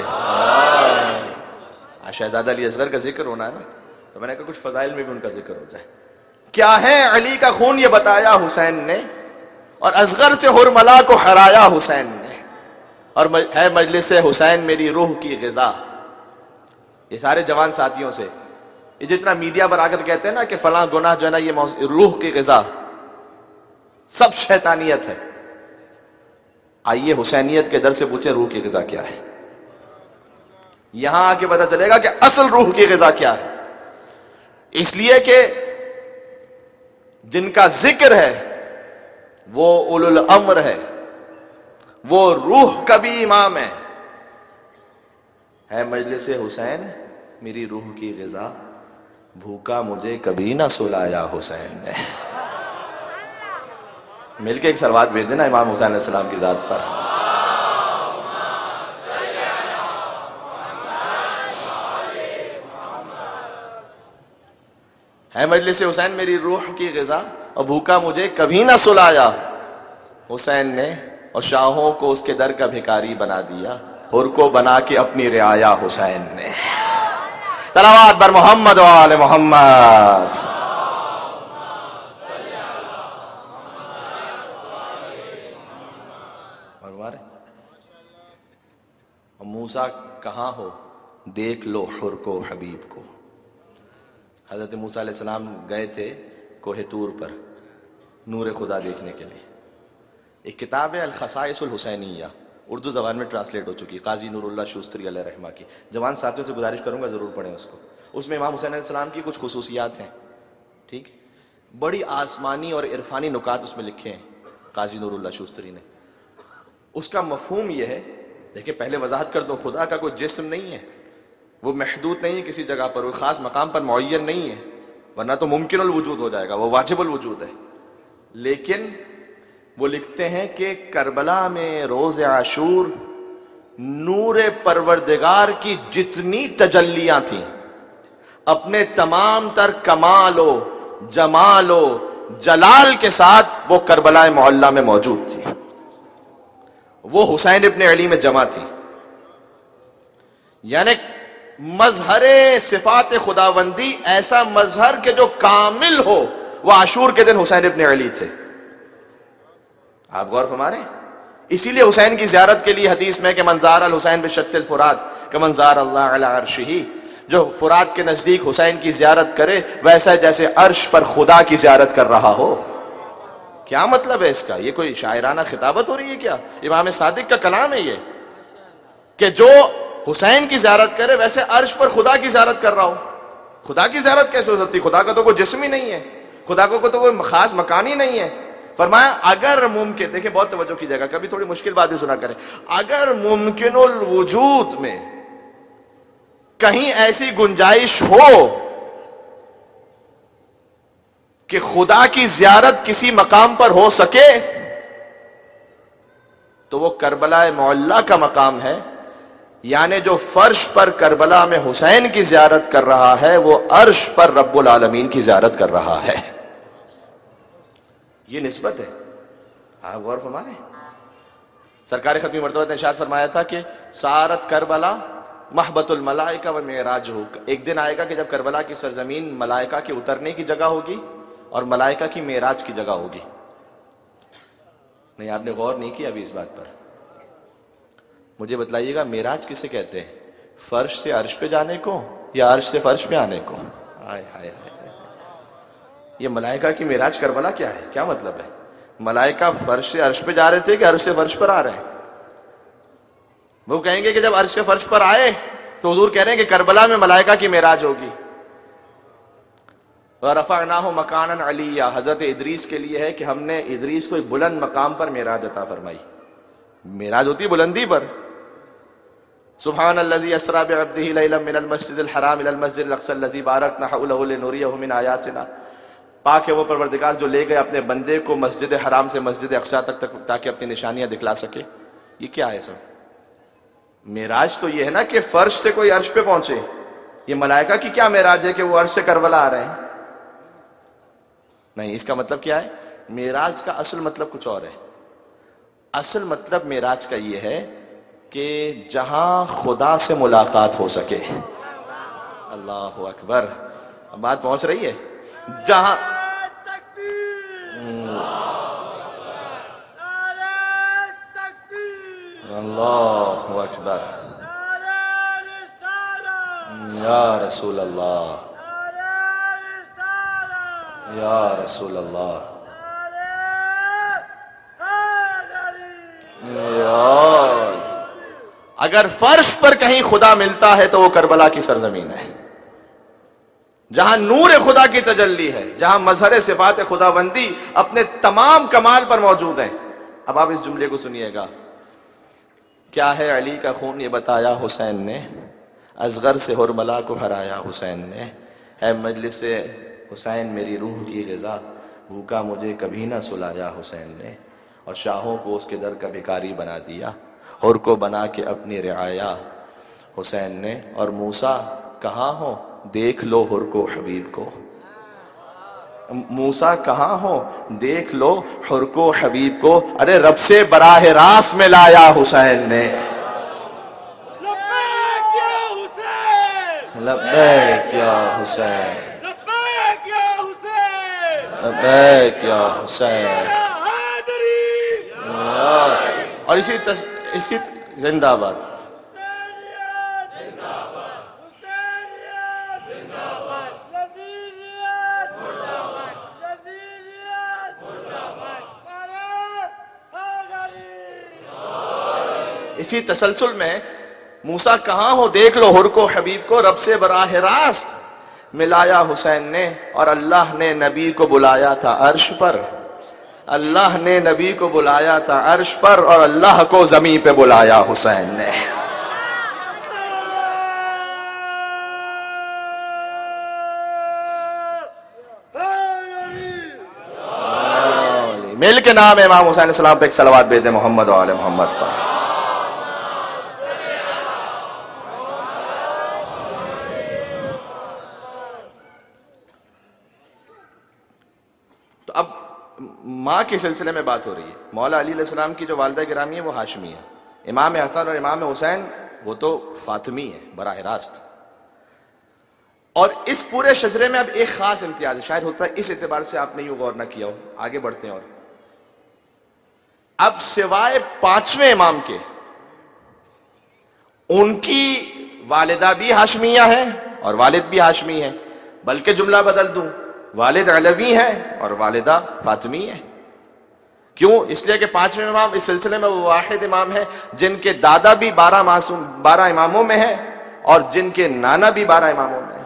شہزادہ علی اصغر کا ذکر ہونا ہے نا، تو میں نے کہا کچھ فضائل میں بھی ان کا ذکر ہو جائے. کیا ہے علی کا خون؟ یہ بتایا حسین نے، اور اصغر سے حرملا کو ہرایا حسین نے. اور ہے مجلس حسین میری روح کی غذا. یہ سارے جوان ساتھیوں سے یہ جتنا میڈیا پر آ کر کہتے ہیں نا کہ فلاں گناہ جو ہے نا یہ روح کی غذا، سب شیطانیت ہے. آئیے حسینیت کے در سے پوچھیں روح کی غذا کیا ہے. یہاں آ کے پتہ چلے گا کہ اصل روح کی غذا کیا ہے. اس لیے کہ جن کا ذکر ہے وہ اولو الامر ہے، وہ روح کا بھی امام ہے. مجلس حسین میری روح کی غذا، بھوکا مجھے کبھی نہ سلایا حسین نے. مل کے ایک سلوات بھیج دینا امام حسین علیہ السلام کی ذات پر. ہے مجلس حسین میری روح کی غذا، اور بھوکا مجھے کبھی نہ سلایا حسین نے، اور شاہوں کو اس کے در کا بھکاری بنا دیا، حر کو بنا کے اپنی رعایا حسین نے. صلوات بر محمد و آل محمد. موسیٰ کہاں ہو دیکھ لو حر کو حبیب کو. حضرت موسیٰ علیہ السلام گئے تھے کوہ طور پر نور خدا دیکھنے کے لیے. ایک کتاب ہے الخصائص الحسینیہ، اردو زبان میں ٹرانسلیٹ ہو چکی، قاضی نور اللہ شوستری علیہ رحمہ کی. جوان ساتھیوں سے گزارش کروں گا ضرور پڑھیں اس کو. اس میں امام حسین علیہ السلام کی کچھ خصوصیات ہیں، ٹھیک، بڑی آسمانی اور عرفانی نکات اس میں لکھے ہیں قاضی نور اللہ شوستری نے. اس کا مفہوم یہ ہے، دیکھیں پہلے وضاحت کر دو، خدا کا کوئی جسم نہیں ہے، وہ محدود نہیں ہے کسی جگہ پر، وہ خاص مقام پر معین نہیں ہے، ورنہ تو ممکن الوجود ہو جائے گا، وہ واجب الوجود ہے. لیکن وہ لکھتے ہیں کہ کربلا میں روز عاشور نور پروردگار کی جتنی تجلیاں تھیں اپنے تمام تر کمال و جمال و جلال کے ساتھ وہ کربلا معلی میں موجود تھی. وہ حسین ابن علی میں جمع تھی. یعنی مظہر صفات خداوندی، ایسا مظہر کہ جو کامل ہو، وہ عاشور کے دن حسین ابن علی تھے. آپ غور فرما رہے ہیں؟ اسی لیے حسین کی زیارت کے لیے حدیث میں کہ منظار الحسین بشت الفرات کہ منظار اللہ علی عرشہ، جو فرات کے نزدیک حسین کی زیارت کرے ویسا جیسے عرش پر خدا کی زیارت کر رہا ہو. کیا مطلب ہے اس کا؟ یہ کوئی شاعرانہ خطابت ہو رہی ہے کیا؟ امام صادق کا کلام ہے یہ کہ جو حسین کی زیارت کرے ویسے عرش پر خدا کی زیارت کر رہا ہو. خدا کی زیارت کیسے ہو سکتی؟ خدا کا تو کوئی جسم ہی نہیں ہے، خدا کو تو کوئی خاص مکان ہی نہیں ہے. فرمایا اگر ممکن، دیکھیں بہت توجہ کی جائے گا، کبھی تھوڑی مشکل بات بھی سنا کریں، اگر ممکن الوجود میں کہیں ایسی گنجائش ہو کہ خدا کی زیارت کسی مقام پر ہو سکے تو وہ کربلا معلی کا مقام ہے. یعنی جو فرش پر کربلا میں حسین کی زیارت کر رہا ہے وہ عرش پر رب العالمین کی زیارت کر رہا ہے. یہ نسبت ہے. آپ غور فرمائیں، سرکار ختمی مرتبہ نے ارشاد فرمایا تھا کہ سارت کربلا محبت الملائکہ و معراج ہو. ایک دن آئے گا کہ جب کربلا کی سرزمین ملائکہ کے اترنے کی جگہ ہوگی اور ملائکہ کی معراج کی جگہ ہوگی. نہیں، آپ نے غور نہیں کیا ابھی اس بات پر. مجھے بتلائیے گا معراج کسے کہتے ہیں؟ فرش سے عرش پہ جانے کو یا عرش سے فرش پہ آنے کو؟ ہائے ہائے ہائے، یہ ملائکہ کی معراج کربلا کیا ہے؟ کیا مطلب ہے؟ ملائکہ فرش سے عرش پہ جا رہے تھے کہ عرش سے فرش پر آ رہے ہیں؟ وہ کہیں گے کہ جب عرش فرش پر آئے تو حضور کہہ رہے ہیں کہ کربلا میں ملائکہ کی معراج ہوگی. وَرَفَعْنَاهُ مَكَانًا عَلِيًّا، حضرت ادریس کے لیے ہے کہ ہم نے ادریس کو ایک بلند مقام پر معراج عطا فرمائی. معراج ہوتی بلندی پر. سبحان الذي اسرى بعبده ليلا من المسجد الحرام الى المسجد الاقصى الذي باركنا حوله لنريه من آياتنا. پاک ہے وہ پروردگار جو لے گئے اپنے بندے کو مسجد حرام سے مسجد اقصی تک تاکہ اپنی نشانیاں دکھلا سکے. یہ کیا ہے سب؟ معراج تو یہ ہے نا کہ فرش سے کوئی عرش پہ پہنچے. یہ ملائکہ کی کیا معراج ہے کہ وہ عرش سے کربلا آ رہے ہیں؟ نہیں، اس کا مطلب کیا ہے؟ معراج کا اصل مطلب کچھ اور ہے. اصل مطلب معراج کا یہ ہے کہ جہاں خدا سے ملاقات ہو سکے. اللہ اکبر، بات پہنچ رہی ہے؟ جہاں اللہ اکبر، یا رسول اللہ، یا رسول اللہ، اگر فرش پر کہیں خدا ملتا ہے تو وہ کربلا کی سرزمین ہے، جہاں نور خدا کی تجلی ہے، جہاں مظہر صفات خدا بندی اپنے تمام کمال پر موجود ہیں. اب آپ اس جملے کو سنیے گا. کیا ہے علی کا خون یہ بتایا حسین نے، اصغر سے حرملا کو ہرایا حسین نے. ہے مجلس حسین میری روح کی غذا، بھوکا مجھے کبھی نہ سلایا حسین نے. اور شاہوں کو اس کے در کا بھکاری بنا دیا، حر کو بنا کے اپنی رعایا حسین نے. اور موسیٰ کہاں ہو دیکھ لو حر کو حبیب کو. موسیٰ کہاں ہو دیکھ لو حر کو حبیب کو. ارے رب سے براہ راست میں لایا حسین نے. لبیک یا حسین، لبیک یا حسین، لبیک یا حسین، لبیک یا حسین. یا حیدری، اور اسی زندہ باد. اسی تسلسل میں موسیٰ کہاں ہو دیکھ لو حر کو حبیب کو، رب سے براہ راست ملایا حسین نے. اور اللہ نے نبی کو بلایا تھا عرش پر، اللہ نے نبی کو بلایا تھا عرش پر، اور اللہ کو زمین پہ بلایا حسین نے. مل کے نام امام حسین علیہ السلام پہ ایک صلوات بھیج دیں محمد و آل محمد پر. تو اب ماں کے سلسلے میں بات ہو رہی ہے. مولا علی علیہ السلام کی جو والدہ گرامی ہے وہ ہاشمی ہے. امام حسن اور امام حسین وہ تو فاطمی ہے براہ راست. اور اس پورے شجرے میں اب ایک خاص امتیاز ہے، شاید ہوتا ہے اس اعتبار سے آپ نے یوں غور نہ کیا ہو. آگے بڑھتے ہیں. اور اب سوائے پانچویں امام کے ان کی والدہ بھی ہاشمیہ ہے اور والد بھی ہاشمی ہے. بلکہ جملہ بدل دوں، والد علوی ہے اور والدہ فاطمی ہے. کیوں؟ اس لیے کہ پانچویں امام اس سلسلے میں وہ واحد امام ہے جن کے دادا بھی 12 اماموں میں ہیں اور جن کے نانا بھی 12 اماموں میں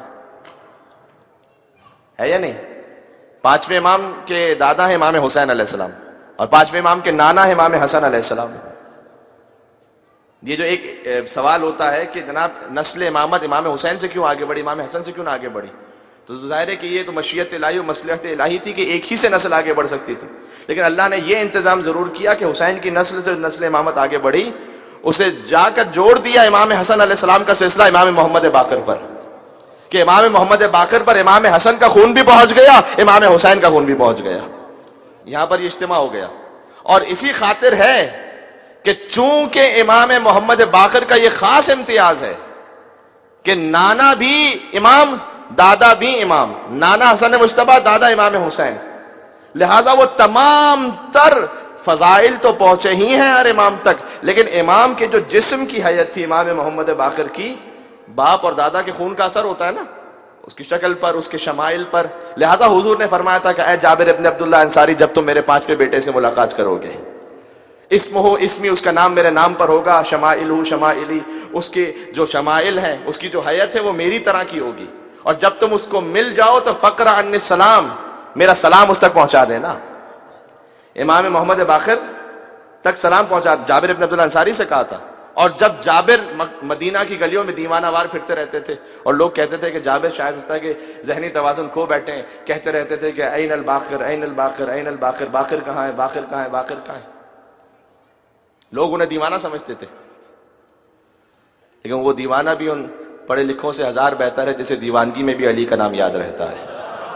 ہے یا نہیں؟ پانچویں امام کے دادا ہے امام حسین علیہ السلام اور پانچویں امام کے نانا ہے امام حسن علیہ السلام. یہ جو ایک سوال ہوتا ہے کہ جناب نسل امامت امام حسین سے کیوں آگے بڑھی، امام حسن سے کیوں نہ آگے بڑھی؟ تو ظاہر ہے کہ یہ تو مشیت الہی و مصلحت الہی تھی کہ ایک ہی سے نسل آگے بڑھ سکتی تھی. لیکن اللہ نے یہ انتظام ضرور کیا کہ حسین کی نسل سے نسل امامت آگے بڑھی، اسے جا کر جوڑ دیا امام حسن علیہ السلام کا سلسلہ امام محمد باقر پر، کہ امام محمد باقر پر امام حسن کا خون بھی پہنچ گیا، امام حسین کا خون بھی پہنچ گیا. یہاں پر یہ اجتماع ہو گیا. اور اسی خاطر ہے کہ چونکہ امام محمد باقر کا یہ خاص امتیاز ہے کہ نانا بھی امام دادا بھی امام، نانا حسن مجتبیٰ دادا امام حسین، لہذا وہ تمام تر فضائل تو پہنچے ہی ہیں ہر امام تک، لیکن امام کے جو جسم کی حیت تھی امام محمد باقر کی، باپ اور دادا کے خون کا اثر ہوتا ہے نا اس کی شکل پر، اس کے شمائل پر. لہذا حضور نے فرمایا تھا کہ اے جابر ابن عبداللہ انصاری، جب تم میرے 5ویں بیٹے سے ملاقات کرو گے، اسمہ اسمی، اس کا نام میرے نام پر ہوگا، شمائلہ شمائلی، اس کے جو شمائل ہیں، اس کی جو حیت ہے وہ میری طرح کی ہوگی، اور جب تم اس کو مل جاؤ تو فقر عنی السلام، میرا سلام اس تک پہنچا دینا۔ امام محمد باقر تک سلام پہنچا، جابر ابن عبداللہ انصاری سے کہا تھا۔ اور جب جابر مدینہ کی گلیوں میں دیوانہ وار پھرتے رہتے تھے اور لوگ کہتے تھے کہ جابر شاید اس طرح کہ ذہنی توازن کھو بیٹھے ہیں، کہتے رہتے تھے کہ این الباقر این الباقر این الباقر، باقر کہاں ہے، باقر کہاں ہے، باقر کہاں ہے، لوگ انہیں دیوانہ سمجھتے تھے، لیکن وہ دیوانہ بھی ان پڑھے لکھوں سے ہزار بہتر ہے جسے دیوانگی میں بھی علی کا نام یاد رہتا ہے۔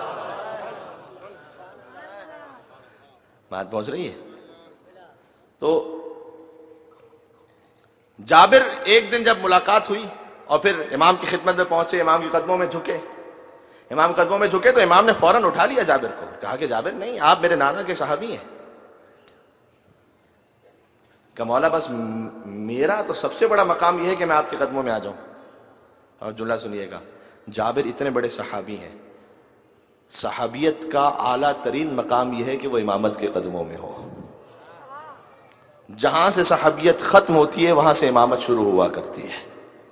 بات پہنچ رہی ہے؟ تو جابر ایک دن جب ملاقات ہوئی اور پھر امام کی خدمت میں پہنچے، امام کے قدموں میں جھکے، امام قدموں میں جھکے تو امام نے فوراً اٹھا لیا جابر کو، کہا کہ جابر نہیں، آپ میرے نانا کے صحابی ہیں۔ کہ مولا بس میرا تو سب سے بڑا مقام یہ ہے کہ میں آپ کے قدموں میں آ جاؤں۔ اور جملہ سنیے گا، جابر اتنے بڑے صحابی ہیں، صحابیت کا اعلیٰ ترین مقام یہ ہے کہ وہ امامت کے قدموں میں ہو۔ جہاں سے صحابیت ختم ہوتی ہے وہاں سے امامت شروع ہوا کرتی ہے۔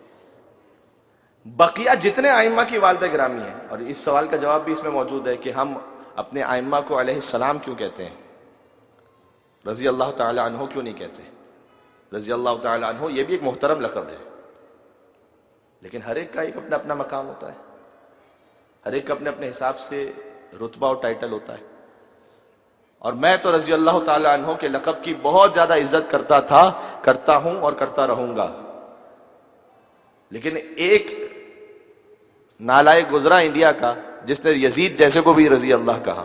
بقیہ جتنے ائمہ کی والدہ گرامی ہیں، اور اس سوال کا جواب بھی اس میں موجود ہے کہ ہم اپنے ائمہ کو علیہ السلام کیوں کہتے ہیں، رضی اللہ تعالی عنہ کیوں نہیں کہتے؟ رضی اللہ تعالی عنہ یہ بھی ایک محترم لقب ہے، لیکن ہر ایک کا ایک اپنا اپنا مقام ہوتا ہے، ہر ایک کا اپنے اپنے حساب سے رتبہ اور ٹائٹل ہوتا ہے۔ اور میں تو رضی اللہ تعالی عنہ کے لقب کی بہت زیادہ عزت کرتا تھا، کرتا ہوں اور کرتا رہوں گا، لیکن ایک نالائق گزرا انڈیا کا جس نے یزید جیسے کو بھی رضی اللہ کہا،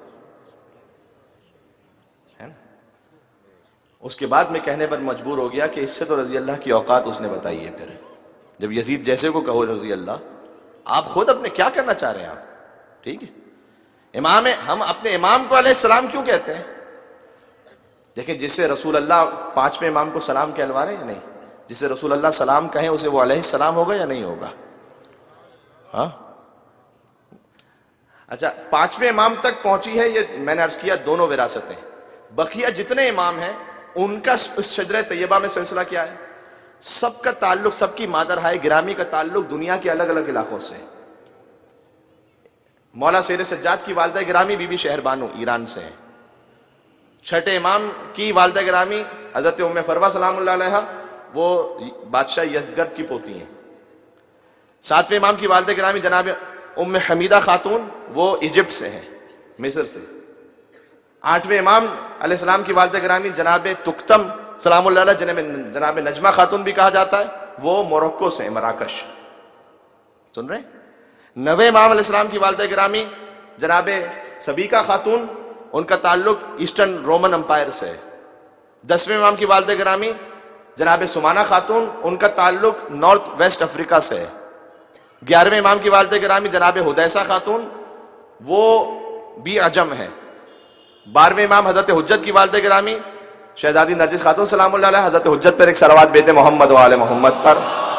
اس کے بعد میں کہنے پر مجبور ہو گیا کہ اس سے تو رضی اللہ کی اوقات اس نے بتائی ہے۔ پھر جب یزید جیسے کو کہو رضی اللہ، آپ خود اپنے کیا کرنا چاہ رہے ہیں آپ؟ ٹھیک ہے، امام، ہم اپنے امام کو علیہ السلام کیوں کہتے ہیں؟ دیکھیں، جس سے رسول اللہ پانچویں امام کو سلام کہلوا رہے ہیں یا نہیں؟ جسے رسول اللہ سلام کہیں اسے وہ علیہ السلام ہوگا یا نہیں ہوگا؟ ہاں، اچھا، پانچویں امام تک پہنچی ہے، یہ میں نے عرض کیا دونوں وراثتیں۔ بقیہ جتنے امام ہیں ان کا اس شجرہ طیبہ میں سلسلہ کیا ہے؟ سب کا تعلق، سب کی مادر ہائے گرامی کا تعلق دنیا کے الگ الگ علاقوں سے۔ مولا سیر سجاد کی والدہ گرامی بی بی شہر بانو ایران سے ہیں۔ چھٹے امام کی والدہ گرامی حضرت ام فروہ سلام اللہ علیہ، وہ بادشاہ یزدگرد کی پوتی ہیں۔ ساتویں امام کی والدہ گرامی جناب ام حمیدہ خاتون، وہ ایجپٹ سے ہیں، مصر سے۔ آٹھویں امام علیہ السلام کی والدہ گرامی جناب تکتم سلام اللہ علیہ، جناب نجمہ خاتون بھی کہا جاتا ہے، وہ موروکو سے ہیں، مراکش۔ سن رہے ہیں؟ نویں امام علیہ السلام کی والدہ گرامی جناب سبیکہ خاتون، ان کا تعلق ایسٹرن رومن امپائر سے ہے۔ دسویں امام کی والدہ گرامی جناب سمانہ خاتون، ان کا تعلق نارتھ ویسٹ افریقہ سے ہے۔ 11ویں امام کی والدہ گرامی جناب حدیثہ خاتون، وہ بھی عجم ہے۔ 12ویں امام حضرت حجت کی والدہ گرامی شہزادی نرجس خاتون سلام اللہ علیہ، حضرت حجت پر ایک صلوات بیت محمد و آل محمد پر۔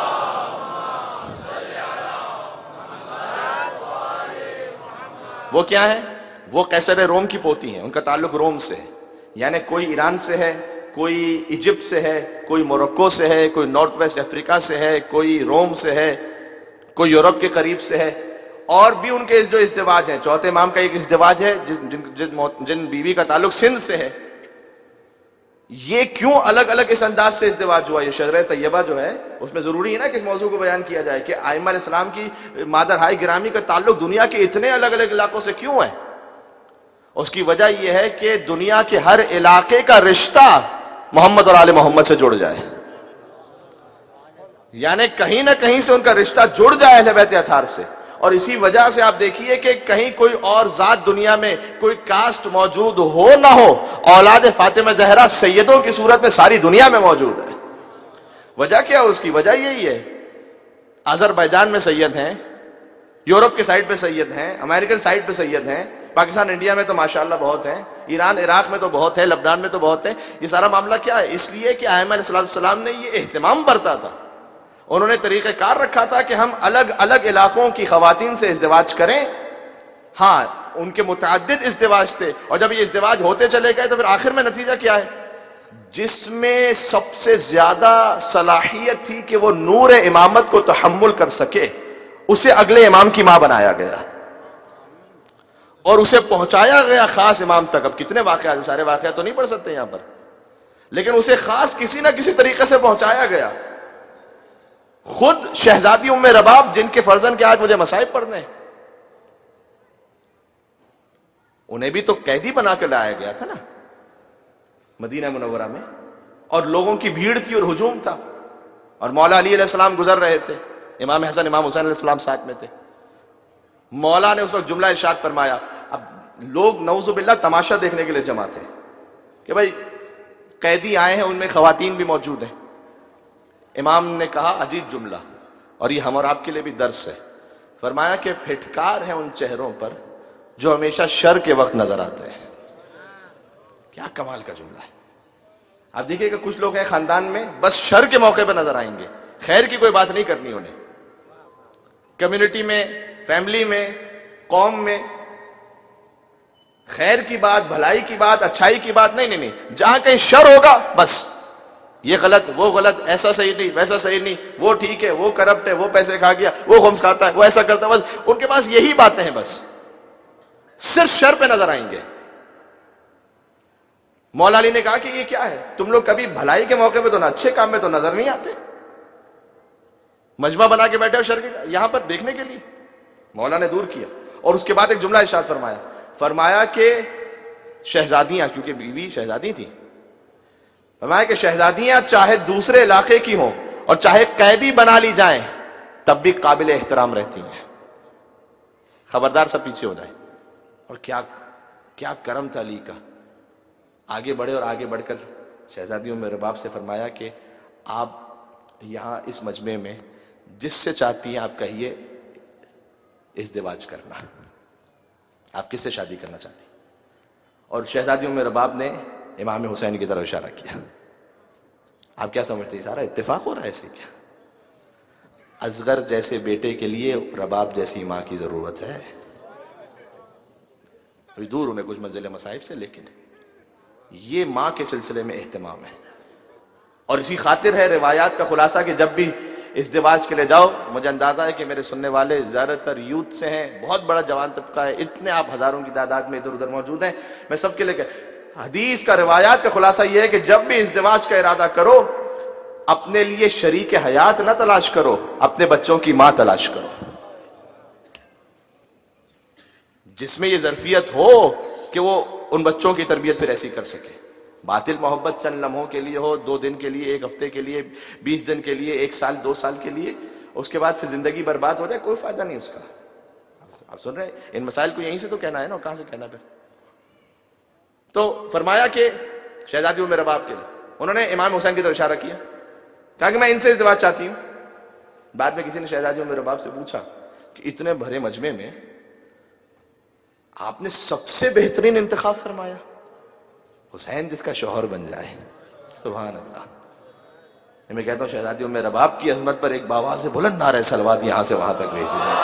وہ کیا ہے؟ وہ قیصر روم کی پوتی ہیں، ان کا تعلق روم سے ہے، یعنی کوئی ایران سے ہے، کوئی ایجپٹ سے ہے، کوئی موروکو سے ہے، کوئی نارتھ ویسٹ افریقہ سے ہے، کوئی روم سے ہے، کوئی یورپ کے قریب سے ہے۔ اور بھی ان کے جو ازدواج ہیں، چوتھے امام کا ایک ازدواج ہے جن بیوی کا تعلق سندھ سے ہے۔ یہ کیوں الگ الگ اس انداز سے ازدواج ہوا؟ یہ شجرہ طیبہ جو ہے اس میں ضروری ہے نا کہ اس موضوع کو بیان کیا جائے کہ ائمہ علیہ السلام کی مادر ہائے گرامی کا تعلق دنیا کے اتنے الگ الگ علاقوں سے کیوں ہے؟ اس کی وجہ یہ ہے کہ دنیا کے ہر علاقے کا رشتہ محمد اور آل محمد سے جڑ جائے، یعنی کہیں نہ کہیں سے ان کا رشتہ جڑ جائے اہل بیت اطہار سے۔ اور اسی وجہ سے آپ دیکھیے کہ کہیں کوئی اور ذات دنیا میں کوئی کاسٹ موجود ہو نہ ہو، اولاد فاطمہ زہرا سیدوں کی صورت میں ساری دنیا میں موجود ہے۔ وجہ کیا ہے؟ اس کی وجہ یہی ہے، آذربائیجان میں سید ہیں، یورپ کے سائڈ پہ سید ہیں، امریکن سائڈ پہ سید ہیں، پاکستان انڈیا میں تو ماشاءاللہ بہت ہیں، ایران عراق میں تو بہت ہے، لبنان میں تو بہت ہیں۔ یہ سارا معاملہ کیا ہے؟ اس لیے کہ ائمہ علیہ السلام نے یہ اہتمام برتا تھا، انہوں نے طریقہ کار رکھا تھا کہ ہم الگ الگ علاقوں کی خواتین سے ازدواج کریں۔ ہاں، ان کے متعدد ازدواج تھے، اور جب یہ ازدواج ہوتے چلے گئے تو پھر آخر میں نتیجہ کیا ہے؟ جس میں سب سے زیادہ صلاحیت تھی کہ وہ نور امامت کو تحمل کر سکے، اسے اگلے امام کی ماں بنایا گیا اور اسے پہنچایا گیا خاص امام تک. اب کتنے واقعات، سارے واقعات تو نہیں پڑھ سکتے یہاں پر، لیکن اسے خاص کسی نہ کسی طریقے سے پہنچایا گیا. خود شہزادی ام رباب، جن کے فرزند کے آج مجھے مصائب پڑھنے ہیں، انہیں بھی تو قیدی بنا کے لایا گیا تھا نا مدینہ منورہ میں، اور لوگوں کی بھیڑ تھی اور ہجوم تھا، اور مولا علی علیہ السلام گزر رہے تھے، امام حسن امام حسین علیہ السلام ساتھ میں تھے. مولا نے اس وقت جملہ ارشاد فرمایا. اب لوگ نعوذ باللہ تماشا دیکھنے کے لیے جمع تھے کہ بھائی قیدی آئے ہیں، ان میں خواتین بھی موجود ہیں. امام نے کہا عجیب جملہ، اور یہ ہم اور آپ کے لیے بھی درس ہے. فرمایا کہ پھٹکار ہے ان چہروں پر جو ہمیشہ شر کے وقت نظر آتے ہیں. کیا کمال کا جملہ ہے. آپ دیکھیے کہ کچھ لوگ ہیں خاندان میں بس شر کے موقع پہ نظر آئیں گے، خیر کی کوئی بات نہیں کرنی انہیں. کمیونٹی میں، فیملی میں، قوم میں خیر کی بات، بھلائی کی بات، اچھائی کی بات نہیں. جہاں کہیں شر ہوگا بس یہ غلط، وہ غلط، ایسا صحیح نہیں، ویسا صحیح نہیں، وہ ٹھیک ہے، وہ کرپٹ ہے، وہ پیسے کھا گیا، وہ خمس کھاتا ہے، وہ ایسا کرتا ہے. بس ان کے پاس یہی باتیں ہیں، بس صرف شر پہ نظر آئیں گے. مولا علی نے کہا کہ یہ کیا ہے، تم لوگ کبھی بھلائی کے موقع پہ تو نہ اچھے کام میں تو نظر نہیں آتے، مجمع بنا کے بیٹھے ہو شر کے یہاں پر دیکھنے کے لیے. مولا نے دور کیا اور اس کے بعد ایک جملہ ارشاد فرمایا کہ شہزادیاں، کیونکہ بیوی شہزادی تھی، فرمایا کہ شہزادیاں چاہے دوسرے علاقے کی ہوں اور چاہے قیدی بنا لی جائیں تب بھی قابل احترام رہتی ہیں. خبردار سب پیچھے ہو جائیں. اور کیا کرم تھا علی کا. آگے بڑھے اور آگے بڑھ کر شہزادیوں میں رباب سے فرمایا کہ آپ یہاں اس مجمع میں جس سے چاہتی ہیں آپ کہیے ازدواج کرنا، آپ کس سے شادی کرنا چاہتی ہیں. اور شہزادیوں میں رباب نے امام حسین کی طرف اشارہ کیا. آپ کیا سمجھتے ہیں، سارا اتفاق ہو رہا ہے ایسے کیا؟ اصغر جیسے بیٹے کے لیے رباب جیسی ماں کی ضرورت ہے. ابھی دور انہیں کچھ منزل مصائب سے، لیکن یہ ماں کے سلسلے میں اہتمام ہے. اور اسی خاطر ہے روایات کا خلاصہ کہ جب بھی ازدواج کے لیے جاؤ، مجھے اندازہ ہے کہ میرے سننے والے زیادہ تر یوتھ سے ہیں، بہت بڑا جوان طبقہ ہے، اتنے آپ ہزاروں کی تعداد میں ادھر ادھر موجود ہیں. میں سب کے لیے حدیث کا، روایات کا خلاصہ یہ ہے کہ جب بھی ازدواج کا ارادہ کرو، اپنے لیے شریک حیات نہ تلاش کرو، اپنے بچوں کی ماں تلاش کرو جس میں یہ ظرفیت ہو کہ وہ ان بچوں کی تربیت پھر ایسی کر سکے. باطل محبت چند لمحوں کے لیے ہو، 2 دن کے لیے، 1 ہفتے کے لیے، 20 دن کے لیے، 1 سال 2 سال کے لیے، اس کے بعد پھر زندگی برباد ہو جائے، کوئی فائدہ نہیں اس کا. آپ سن رہے ہیں، ان مسائل کو یہیں سے تو کہنا ہے نا، کہاں سے کہنا پھر. تو فرمایا کہ شہزادیوں میں رباب کے لیے انہوں نے امام حسین کی طرف اشارہ کیا، کہا کہ میں ان سے ازدواج چاہتی ہوں. بعد میں کسی نے شہزادیوں میں رباب سے پوچھا کہ اتنے بھرے مجمع میں آپ نے سب سے بہترین انتخاب فرمایا، حسین جس کا شوہر بن جائے. سبحان اللہ. میں کہتا ہوں شہزادیوں میں رباب کی عظمت پر ایک باواز سے بلند نعرہ صلوات یہاں سے وہاں تک بھیج دیجیے.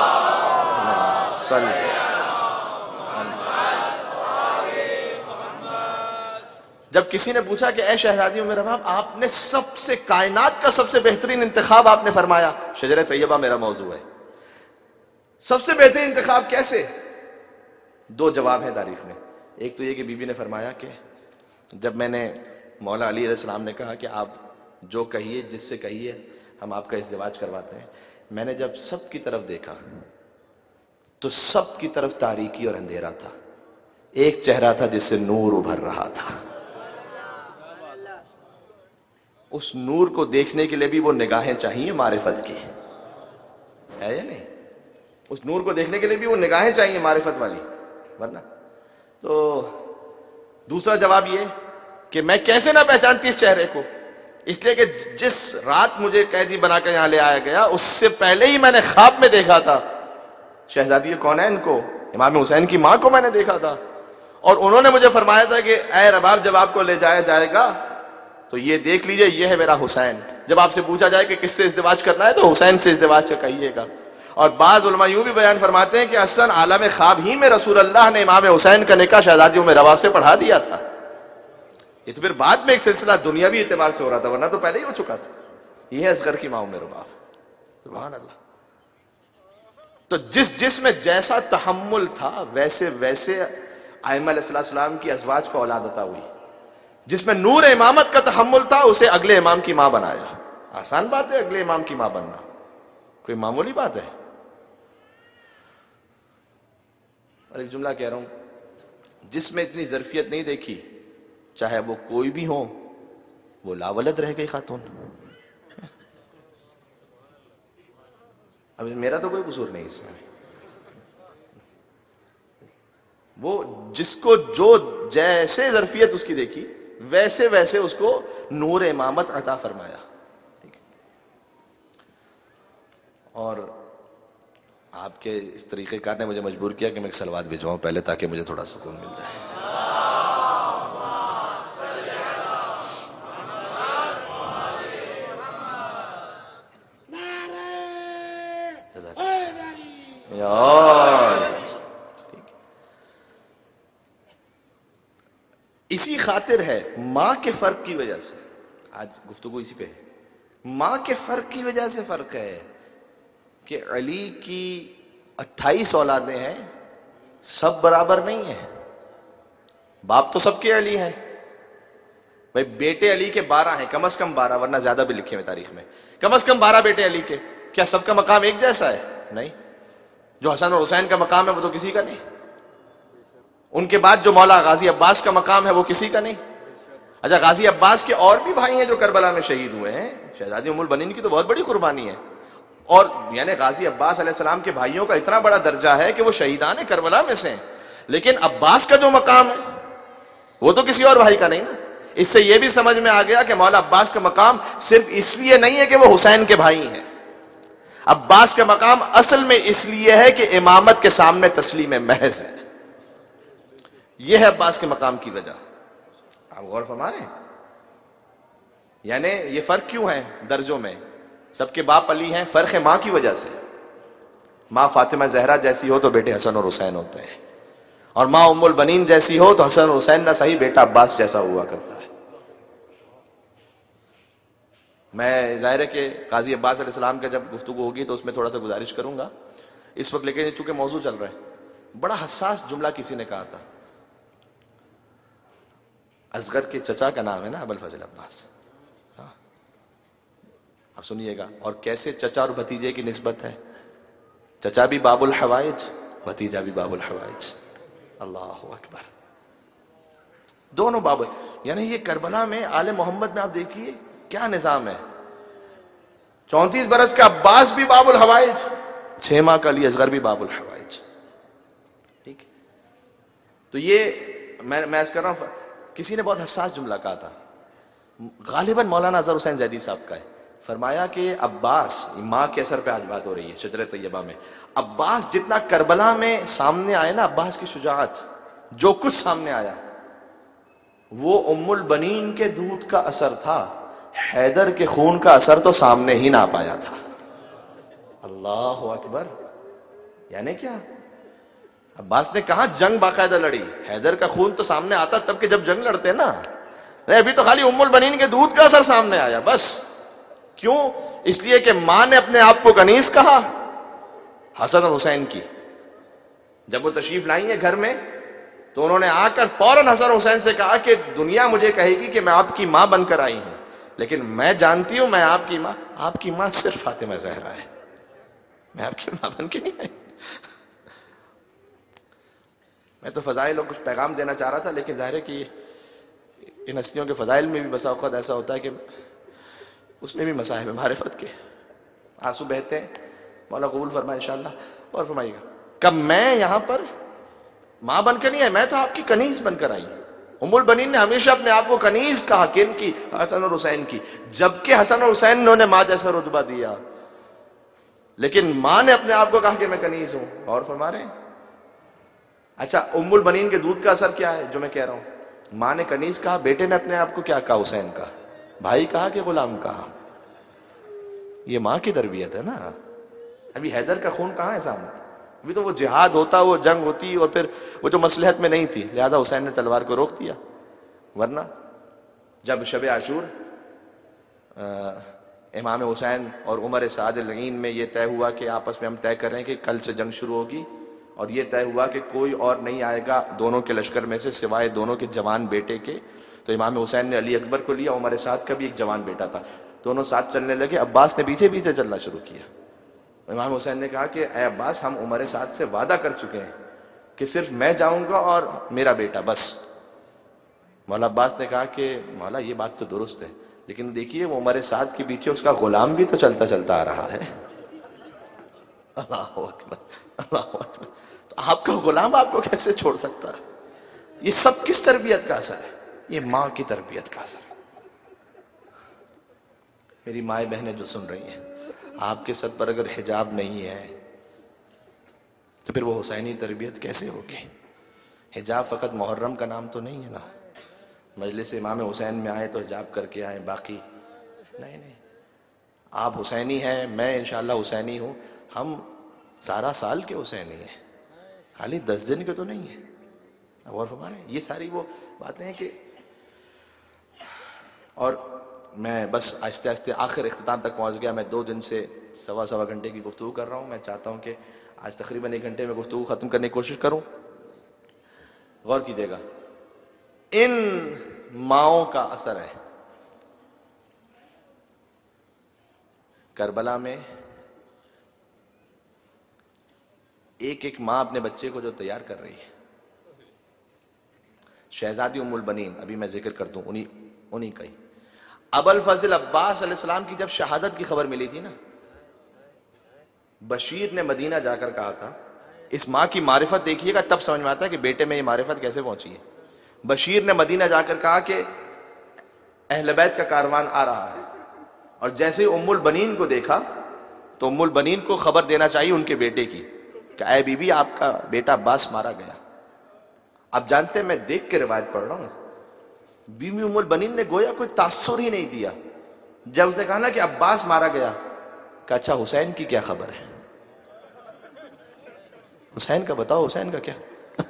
جب کسی نے پوچھا کہ اے شہزادیوں میں رباب، آپ نے سب سے، کائنات کا سب سے بہترین انتخاب آپ نے فرمایا، شجر طیبہ میرا موضوع ہے، سب سے بہترین انتخاب کیسے؟ 2 جواب ہیں تاریخ میں. ایک تو یہ کہ بی بی نے فرمایا کہ جب میں نے، مولا علی علیہ السلام نے کہا کہ آپ جو کہیے، جس سے کہیے ہم آپ کا ازدواج کرواتے ہیں، میں نے جب سب کی طرف دیکھا تو سب کی طرف تاریکی اور اندھیرا تھا، ایک چہرہ تھا جس سے نور ابھر رہا تھا. اس نور کو دیکھنے کے لیے بھی وہ نگاہیں چاہیے معرفت کی، ہے یا نہیں؟ اس نور کو دیکھنے کے لیے بھی وہ نگاہیں چاہیے معرفت والی، ورنہ. تو دوسرا جواب یہ کہ میں کیسے نہ پہچانتی اس چہرے کو، اس لیے کہ جس رات مجھے قیدی بنا کر یہاں لے آیا گیا، اس سے پہلے ہی میں نے خواب میں دیکھا تھا شہزادی کونین کو، امام حسین کی ماں کو میں نے دیکھا تھا، اور انہوں نے مجھے فرمایا تھا کہ اے رباب جب آپ کو لے جایا جائے گا تو یہ دیکھ لیجئے، یہ ہے میرا حسین. جب آپ سے پوچھا جائے کہ کس سے ازدواج کرنا ہے تو حسین سے ازدواج کا کہیے گا. اور بعض علماء یوں بھی بیان فرماتے ہیں کہ اصلاً عالم خواب ہی میں رسول اللہ نے امام حسین کا نکاح شہزادیوں میں رباب سے پڑھا دیا تھا. یہ تو پھر بعد میں ایک سلسلہ دنیاوی اعتبار سے ہو رہا تھا، ورنہ تو پہلے ہی ہو چکا تھا. یہ ہے اصغر کی ماں ام رباب. سبحان اللہ. تو جس میں جیسا تحمل تھا ویسے ویسے ائمہ علیہ السلام کی ازواج کو اولاد عطا ہوئی. جس میں نور امامت کا تحمل تھا اسے اگلے امام کی ماں بنایا. آسان بات ہے اگلے امام کی ماں بننا، کوئی معمولی بات ہے. اور ایک جملہ کہہ رہا ہوں، جس میں اتنی ظرفیت نہیں دیکھی چاہے وہ کوئی بھی ہو وہ لاولد رہ گئی خاتون. اب میرا تو کوئی قصور نہیں اس میں. وہ جس کو جو جیسے ظرفیت اس کی دیکھی ویسے ویسے اس کو نور امامت عطا فرمایا. اور آپ کے اس طریقے کار نے مجھے مجبور کیا کہ میں ایک صلوات بھجواؤں پہلے، تاکہ مجھے تھوڑا سکون مل جائے. اسی خاطر ہے ماں کے فرق کی وجہ سے آج گفتگو اسی پہ ہے. ماں کے فرق کی وجہ سے فرق ہے کہ علی کی 28 اولادیں ہیں، سب برابر نہیں ہیں. باپ تو سب کے علی ہیں بھائی، بیٹے علی کے 12 ہیں، کم از کم 12، ورنہ زیادہ بھی لکھے ہوئے تاریخ میں. کم از کم 12 بیٹے علی کے. کیا سب کا مقام ایک جیسا ہے؟ نہیں. جو حسن اور حسین کا مقام ہے وہ تو کسی کا نہیں. ان کے بعد جو مولا غازی عباس کا مقام ہے وہ کسی کا نہیں. اچھا، غازی عباس کے اور بھی بھائی ہیں جو کربلا میں شہید ہوئے ہیں. شہزادی ام البنین کی تو بہت بڑی قربانی ہے. اور یعنی غازی عباس علیہ السلام کے بھائیوں کا اتنا بڑا درجہ ہے کہ وہ شہیدان کربلا میں سے ہیں. لیکن عباس کا جو مقام ہے وہ تو کسی اور بھائی کا نہیں نا. اس سے یہ بھی سمجھ میں آ گیا کہ مولا عباس کا مقام صرف اس لیے نہیں ہے کہ وہ حسین کے بھائی ہیں. عباس کا مقام اصل میں اس لیے ہے کہ امامت کے سامنے تسلیم محض ہے. یہ ہے عباس کے مقام کی وجہ. آپ غور فرمائیں. یعنی یہ فرق کیوں ہے درجوں میں؟ سب کے باپ علی ہیں، فرق ہے ماں کی وجہ سے. ماں فاطمہ زہرا جیسی ہو تو بیٹے حسن اور حسین ہوتے ہیں، اور ماں ام البنین جیسی ہو تو حسن اور حسین نہ صحیح بیٹا عباس جیسا ہوا کرتا ہے. میں ظاہر ہے کہ قاضی عباس علیہ السلام کا جب گفتگو ہوگی تو اس میں تھوڑا سا گزارش کروں گا اس وقت، لیکن چونکہ موضوع چل رہا ہے. بڑا حساس جملہ کسی نے کہا تھا. اصغر کے چچا کا نام ہے نا ابوالفضل عباس. اب سنیے گا اور کیسے چچا اور بھتیجے کی نسبت ہے. چچا بھی باب الحوائج، بھتیجا بھی باب الحوائج. اللہ اکبر. دونوں باب. یعنی یہ کربلا میں آل محمد میں آپ دیکھیے کیا نظام ہے. 34 برس کا عباس بھی باب الحوائج، 6 ماہ کا علی اصغر بھی باب الحوائج. ٹھیک. تو یہ میں اس کر رہا ہوں، کسی نے بہت حساس جملہ کہا تھا، غالباً مولانا اظہر حسین زیدی صاحب کا ہے. فرمایا کہ عباس، ماں کے اثر پہ آج بات ہو رہی ہے شجرہ طیبہ میں، عباس جتنا کربلا میں سامنے آئے نا، عباس کی شجاعت جو کچھ سامنے آیا وہ ام البنین کے دودھ کا اثر تھا. حیدر کے خون کا اثر تو سامنے ہی نہ آ پایا تھا. اللہ اکبر. یعنی کیا؟ عباس نے کہا جنگ باقاعدہ لڑی. حیدر کا خون تو سامنے آتا تب کہ جب جنگ لڑتے نا. ابھی تو خالی ام البنین کے دودھ کا اثر سامنے آیا بس. کیوں؟ اس لیے کہ ماں نے اپنے آپ کو کنیز کہا حسن اور حسین کی. جب وہ تشریف لائی ہیں گھر میں تو انہوں نے آ کر فوراً حسن اور حسین سے کہا کہ دنیا مجھے کہے گی کہ میں آپ کی ماں بن کر آئی ہوں، لیکن میں جانتی ہوں میں آپ کی ماں صرف فاطمہ زہرا ہے، میں آپ کی ماں بن کے نہیں آئی. میں تو فضائل اور کچھ پیغام دینا چاہ رہا تھا، لیکن ظاہر ہے کہ ان ہستیوں کے فضائل میں بھی بسا اوقات ایسا ہوتا ہے کہ اس میں بھی مصاحب معرفت کے آنسو بہتے ہیں. مولا قبول فرمائے انشاءاللہ. اور فرمائیے گا کب میں یہاں پر ماں بن کر نہیں آئی، میں تو آپ کی کنیز بن کر آئی. ام البنین نے ہمیشہ اپنے آپ کو کنیز کہا. کن کی؟ حسن اور حسین کی. جبکہ حسن اور حسین نے ماں جیسا رتبہ دیا، لیکن ماں نے اپنے آپ کو کہا کہ میں کنیز ہوں. اور فرما رہے ہیں. اچھا، ام البنین کے دودھ کا اثر کیا ہے جو میں کہہ رہا ہوں؟ ماں نے کنیز کہا، بیٹے نے اپنے آپ کو کیا کہا؟ حسین کا. بھائی کہا کہ غلام کہا. یہ ماں کی تربیت ہے نا. ابھی حیدر کا خون کہاں ہے سامنے؟ ابھی تو وہ جہاد ہوتا، وہ جنگ ہوتی، اور پھر وہ جو مصلحت میں نہیں تھی، لہذا حسین نے تلوار کو روک دیا. ورنہ جب شب عاشور امام حسین اور عمر سعد العین میں یہ طے ہوا کہ آپس میں ہم طے کر رہے ہیں کہ کل سے جنگ شروع ہوگی، اور یہ طے ہوا کہ کوئی اور نہیں آئے گا دونوں کے لشکر میں سے سوائے دونوں کے جوان بیٹے کے، تو امام حسین نے علی اکبر کو لیا، عمر سعد کا بھی ایک جوان بیٹا تھا، دونوں ساتھ چلنے لگے۔ عباس نے پیچھے پیچھے چلنا شروع کیا۔ امام حسین نے کہا کہ اے عباس، ہم عمر سعد سے وعدہ کر چکے ہیں کہ صرف میں جاؤں گا اور میرا بیٹا بس۔ مولا عباس نے کہا کہ مولا یہ بات تو درست ہے، لیکن دیکھیے وہ عمر سعد کے پیچھے اس کا غلام بھی تو چلتا چلتا آ رہا ہے۔ اللہ اکبر، اللہ اکبر، تو آپ کا غلام آپ کو کیسے چھوڑ سکتا ہے؟ یہ سب کس تربیت کا اثر ہے؟ یہ ماں کی تربیت کا اثر ہے۔ میری مائیں بہنیں جو سن رہی ہیں، آپ کے سر پر اگر حجاب نہیں ہے تو پھر وہ حسینی تربیت کیسے ہوگی؟ حجاب فقط محرم کا نام تو نہیں ہے نا، مجلس امام حسین میں آئے تو حجاب کر کے آئے، باقی نہیں۔ آپ حسینی ہیں، میں انشاءاللہ حسینی ہوں، ہم سارا سال کے حسینی ہیں، خالی 10 دن کے تو نہیں ہیں۔ اور ہمارے یہ ساری وہ باتیں ہیں کہ، اور میں بس آہستہ آہستہ آخر اختتام تک پہنچ گیا۔ میں 2 دن سے سوا گھنٹے کی گفتگو کر رہا ہوں۔ میں چاہتا ہوں کہ آج تقریباً 1 گھنٹے میں گفتگو ختم کرنے کی کوشش کروں۔ غور کیجئے گا، ان ماؤں کا اثر ہے۔ کربلا میں ایک ماں اپنے بچے کو جو تیار کر رہی ہے، شہزادی ام البنین، ابھی میں ذکر کر دوں انہی کا ہی، ابوالفضل عباس علیہ السلام کی جب شہادت کی خبر ملی تھی نا، بشیر نے مدینہ جا کر کہا تھا، اس ماں کی معرفت دیکھیے گا تب سمجھ میں آتا ہے کہ بیٹے میں یہ معرفت کیسے پہنچی ہے۔ بشیر نے مدینہ جا کر کہا کہ اہل بیت کا کاروان آ رہا ہے، اور جیسے ام البنین کو دیکھا تو ام البنین کو خبر دینا چاہیے ان کے بیٹے کی کہ اے بی بی، آپ کا بیٹا عباس مارا گیا۔ اب جانتے ہیں، میں دیکھ کے روایت پڑھ رہا ہوں، بی بی ام البنین نے گویا کوئی تاثر ہی نہیں دیا جب اس نے کہا نا کہ عباس مارا گیا، کہ اچھا حسین کی کیا خبر ہے؟ حسین کا بتاؤ، حسین کا کیا؟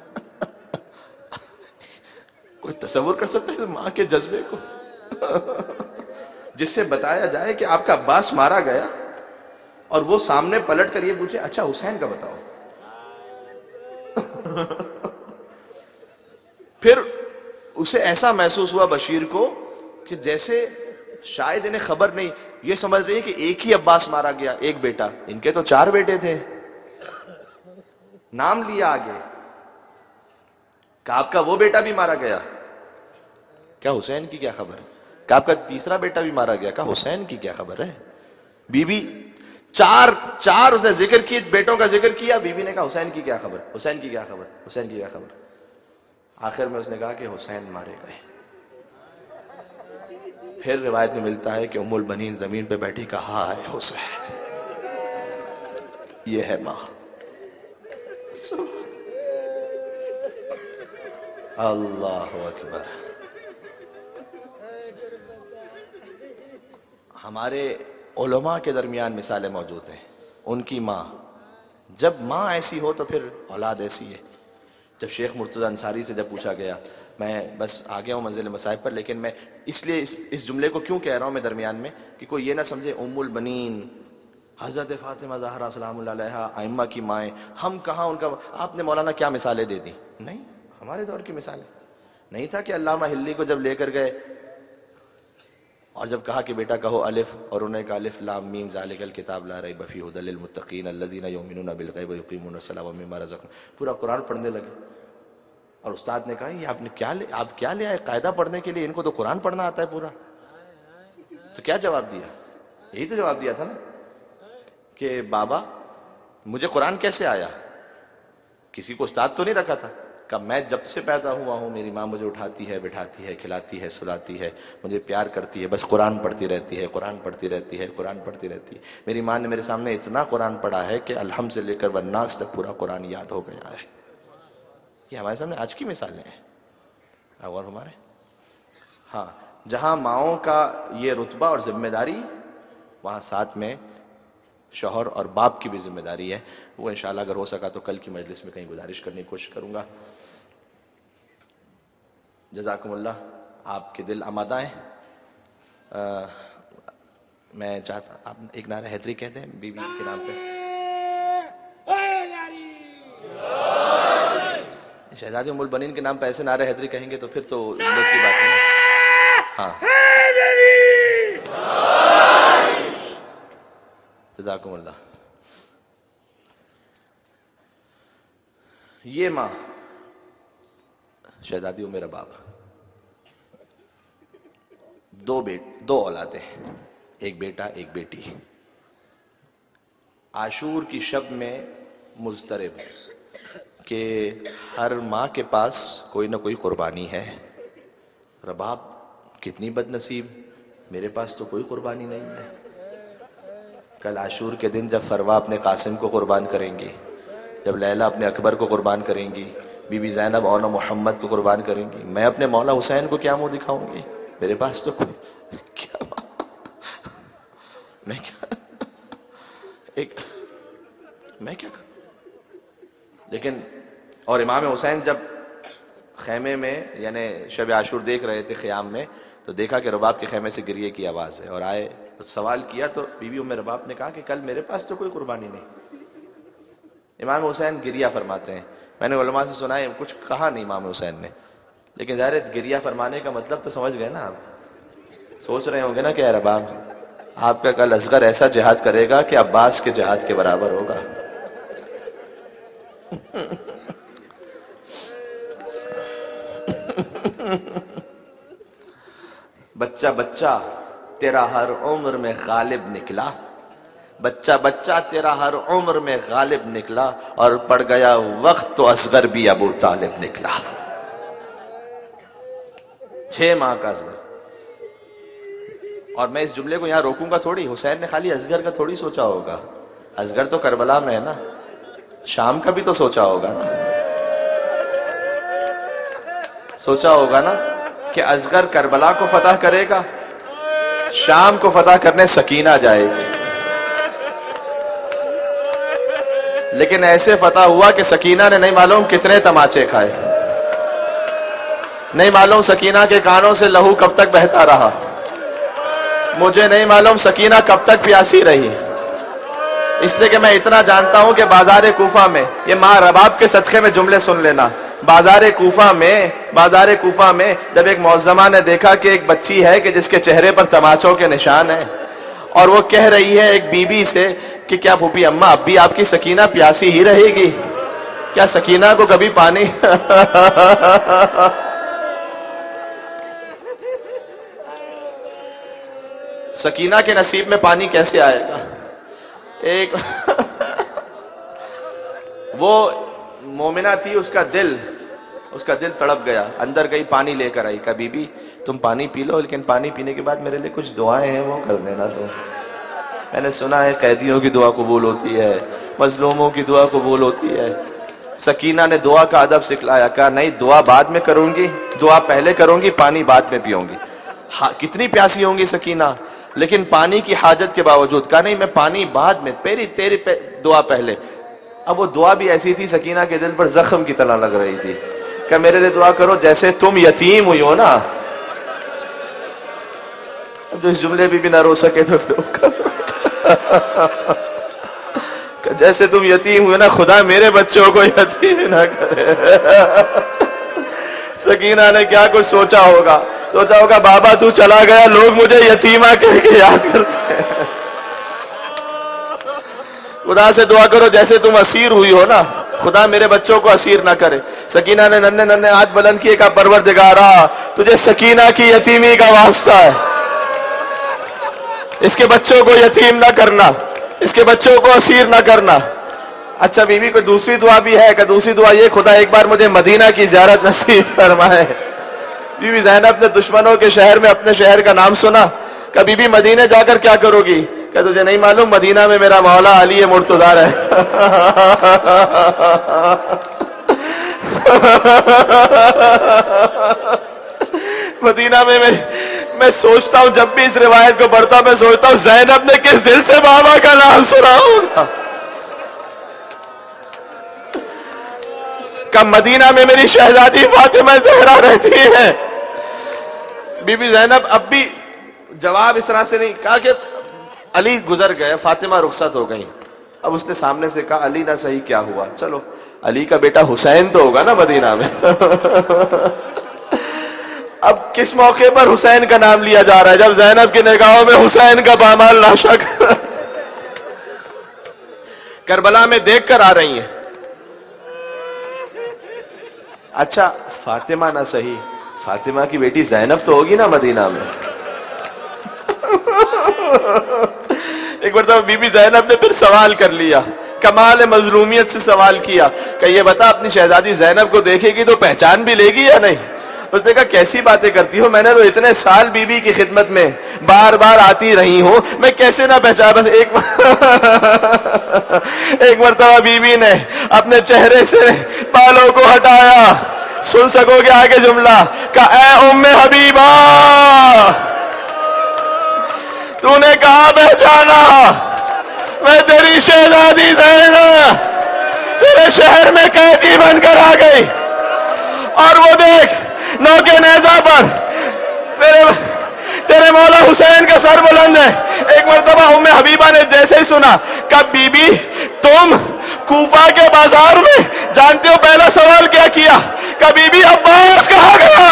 کوئی تصور کر سکتا ہے ماں کے جذبے کو؟ جس سے بتایا جائے کہ آپ کا عباس مارا گیا، اور وہ سامنے پلٹ کر یہ پوچھے اچھا حسین کا بتاؤ۔ پھر اسے ایسا محسوس ہوا بشیر کو کہ جیسے شاید انہیں خبر نہیں، یہ سمجھ رہی ہے کہ ایک ہی عباس مارا گیا، ایک بیٹا، ان کے تو 4 بیٹے تھے۔ نام لیا آگے کہ آپ کا وہ بیٹا بھی مارا گیا، کیا حسین کی کیا خبر ہے؟ کہ آپ کا تیسرا بیٹا بھی مارا گیا، کہا حسین کی کیا خبر ہے؟ بی بی چار اس نے ذکر کی، بیٹوں کا ذکر کیا، بی بی نے کہا حسین کی کیا خبر، حسین کی کیا خبر، حسین کی کیا خبر؟ آخر میں اس نے کہا کہ حسین مارے گئے۔ پھر روایت میں ملتا ہے کہ ام البنین زمین پہ بیٹھی، کہا ہے حسین، یہ ہے ماں۔ اللہ اکبر۔ ہمارے علماء کے درمیان مثالیں موجود ہیں، ان کی ماں، جب ماں ایسی ہو تو پھر اولاد ایسی ہے۔ جب شیخ مرتضی انصاری سے جب پوچھا گیا، میں بس آ گیا ہوں منزل مصائب پر، لیکن میں اس لیے اس جملے کو کیوں کہہ رہا ہوں میں درمیان میں، کہ کوئی یہ نہ سمجھے ام البنین، حضرت فاطمہ زہرا سلام اللہ علیہا، ائمہ کی مائیں، ہم کہاں ان کا، آپ نے مولانا کیا مثالیں دے دی؟ نہیں، ہمارے دور کی مثالیں نہیں تھا کہ علامہ ہلی کو جب لے کر گئے اور جب کہا کہ بیٹا کہو الف، اور انہوں نے کہا الف لام میم ذالک الکتاب لا ریب فیہ ھدی للمتقین الذین یؤمنون بالغیب ویقیمون الصلاۃ ومما رزقناہم، پورا قرآن پڑھنے لگے، اور استاد نے کہا یہ آپ کیا لے آئے قاعدہ پڑھنے کے لیے، ان کو تو قرآن پڑھنا آتا ہے پورا۔ تو کیا جواب دیا؟ یہی تو جواب دیا تھا نا کہ بابا مجھے قرآن کیسے آیا؟ کسی کو استاد تو نہیں رکھا تھا، کہ میں جب سے پیدا ہوا ہوں میری ماں مجھے اٹھاتی ہے، بٹھاتی ہے، کھلاتی ہے، سلاتی ہے، مجھے پیار کرتی ہے، بس قرآن پڑھتی رہتی ہے، قرآن پڑھتی رہتی ہے، قرآن پڑھتی رہتی ہے۔ میری ماں نے میرے سامنے اتنا قرآن پڑھا ہے کہ الحمد سے لے کر والناس تک پورا قرآن یاد ہو گیا ہے۔ یہ ہمارے سامنے آج کی مثالیں ہیں۔ اور ہمارے ہاں، جہاں ماؤں کا یہ رتبہ اور ذمہ داری، وہاں ساتھ میں شوہر اور باپ کی بھی ذمہ داری ہے۔ وہ انشاءاللہ اگر ہو سکا تو کل کی مجلس میں کہیں گزارش کرنے کی کوشش کروں گا۔ جزاکم اللہ۔ آپ کے دل آمادہ ہیں؟ میں چاہتا آپ ایک نعرہ حیدری کہہ دیں بی بی کے نام پہ. شہزادی ام البنین کے نام پہ ایسے نعرہ حیدری کہیں گے تو پھر تو بس کی بات ہے نا. ہاں جزاکم اللہ. یہ ماں شہزادی میرا باپ، دو اولادیں، ایک بیٹا ایک بیٹی. عاشور کی شب میں مضطرب کہ ہر ماں کے پاس کوئی نہ کوئی قربانی ہے. رباب کتنی بد نصیب، میرے پاس تو کوئی قربانی نہیں ہے. کل عاشور کے دن جب فروا اپنے قاسم کو قربان کریں گی، جب لیلہ اپنے اکبر کو قربان کریں گی، بی بی زینب اور محمد کو قربان کریں گی، میں اپنے مولا حسین کو کیا منہ دکھاؤں گی؟ میرے پاس تو کیا میں کروں؟ لیکن اور امام حسین جب خیمے میں یعنی شب عاشور دیکھ رہے تھے خیام میں، تو دیکھا کہ رباب کے خیمے سے گریے کی آواز ہے، اور آئے سوال کیا تو بی بی ام رباب نے کہا کہ کل میرے پاس تو کوئی قربانی نہیں. امام حسین گریہ فرماتے ہیں. میں نے علماء سے سنا ہے کچھ کہا نہیں امام حسین نے، لیکن ظاہر گریہ فرمانے کا مطلب تو سمجھ گئے نا آپ. سوچ رہے ہوں گے نا کہ رباب آپ کا کل اصغر ایسا جہاد کرے گا کہ عباس کے جہاد کے برابر ہوگا. بچہ بچہ تیرا ہر عمر میں غالب نکلا، بچہ بچہ تیرا ہر عمر میں غالب نکلا، اور پڑ گیا وقت تو اصغر بھی ابو طالب نکلا. 6 ماہ کا اصغر. اور میں اس جملے کو یہاں روکوں گا تھوڑی. حسین نے خالی اصغر کا تھوڑی سوچا ہوگا، اصغر تو کربلا میں ہے نا، شام کا بھی تو سوچا ہوگا نا. سوچا ہوگا نا کہ اصغر کربلا کو فتح کرے گا، شام کو فتح کرنے سکینہ جائے گی. لیکن ایسے فتح ہوا کہ سکینہ نے نہیں معلوم کتنے تماچے کھائے، نہیں معلوم سکینہ کے کانوں سے لہو کب تک بہتا رہا، مجھے نہیں معلوم سکینہ کب تک پیاسی رہی. اس لیے کہ میں اتنا جانتا ہوں کہ بازار کوفہ میں، یہ ماں رباب کے صدقے میں جملے سن لینا، بازار کوفہ میں جب ایک معظمہ نے دیکھا کہ ایک بچی ہے کہ جس کے چہرے پر تماچوں کے نشان ہیں، اور وہ کہہ رہی ہے ایک بی بی سے کہ کیا پھوپھی اماں اب بھی آپ کی سکینہ پیاسی ہی رہے گی؟ کیا سکینہ کو کبھی پانی سکینہ کے نصیب میں پانی کیسے آئے گا؟ ایک وہ مومنہ تھی، اس کا دل تڑپ گیا، اندر گئی پانی لے کر آئی. کہا بی بی تم پانی پی لو، لیکن پانی پینے کے بعد میرے لیے کچھ دعائیں ہیں وہ کر دینا. تو میں نے سنا ہے قیدیوں کی دعا قبول ہوتی ہے، مظلوموں کی دعا قبول ہوتی ہے. سکینہ نے دعا کا ادب سکھلایا. کہا نہیں، دعا بعد میں کروں گی، دعا پہلے کروں گی، پانی بعد میں پیوں گی. کتنی پیاسی ہوں گی سکینہ، لیکن پانی کی حاجت کے باوجود. کہا نہیں، میں پانی بعد میں، تیری دعا پہلے. اب وہ دعا بھی ایسی تھی سکینہ کے دل پر زخم کی طرح لگ رہی تھی. کہ میرے لیے دعا کرو جیسے تم یتیم ہوئی ہو نا. اب جو اس جملے بھی نہ رو سکے تو جیسے تم یتیم ہوئے نا، خدا میرے بچوں کو یتیم نہ کرے. سکینہ نے کیا کچھ سوچا ہوگا بابا تو چلا گیا، لوگ مجھے یتیمہ کہہ کے یاد کرتے ہیں. خدا سے دعا کرو جیسے تم اسیر ہوئی ہو نا، خدا میرے بچوں کو اسیر نہ کرے. سکینہ نے ننھے ہاتھ بلند کیے، کہا پروردگارا تجھے سکینہ کی یتیمی کا واسطہ ہے، اس کے بچوں کو یتیم نہ کرنا، اس کے بچوں کو اسیر نہ کرنا. اچھا بیوی کوئی دوسری دعا بھی ہے؟ کہ دوسری دعا یہ، خدا ایک بار مجھے مدینہ کی زیارت نصیب فرمائے. بی بی زینب نے دشمنوں کے شہر میں اپنے شہر کا نام سنا. کہ بی بی مدینہ جا کر کیا کرو گی؟ کہ تجھے نہیں معلوم مدینہ میں میرا مولا علی مرتضیٰ ہے. مدینہ میں میں سوچتا ہوں، جب بھی اس روایت کو پڑھتا ہوں میں سوچتا ہوں زینب نے کس دل سے بابا کا نام سنا ہوگا. کہ مدینہ میں میری شہزادی فاطمہ زہرا رہتی ہے، بی بی زینب اب بھی جواب اس طرح سے نہیں کہا کہ علی گزر گئے، فاطمہ رخصت ہو گئی. اب اس نے سامنے سے کہا علی نہ صحیح کیا ہوا، چلو علی کا بیٹا حسین تو ہوگا نا مدینہ میں. اب کس موقع پر حسین کا نام لیا جا رہا ہے؟ جب زینب کی نگاہوں میں حسین کا پامال لاشک کربلا میں دیکھ کر آ رہی ہیں. اچھا فاطمہ نہ صحیح، فاطمہ کی بیٹی زینب تو ہوگی نا مدینہ میں. ایک بار تو بی بی زینب نے پھر سوال کر لیا، کمال مظلومیت سے سوال کیا کہ یہ بتا اپنی شہزادی زینب کو دیکھے گی تو پہچان بھی لے گی یا نہیں؟ اس نے کہا کیسی باتیں کرتی ہو، میں نے تو اتنے سال بی بی کی خدمت میں بار بار آتی رہی ہوں، میں کیسے نہ پہچان. بس ایک مرتبہ بی بی نے اپنے چہرے سے بالوں کو ہٹایا، سن سکو گے آگے جملہ، کہ اے ام حبیبہ تو نے کہا پہچانا، میں تیری شہزادی زینب تیرے شہر میں قیدی بن کر آ گئی، اور وہ دیکھ نوکے نیزہ پر تیرے مولا حسین کا سر بلند ہے. ایک مرتبہ ام حبیبہ نے جیسے ہی سنا کہ بی بی تم کوفہ کے بازار میں جانتے ہو پہلا سوال کیا کیا؟ کہ بی بی عباس کہاں گیا؟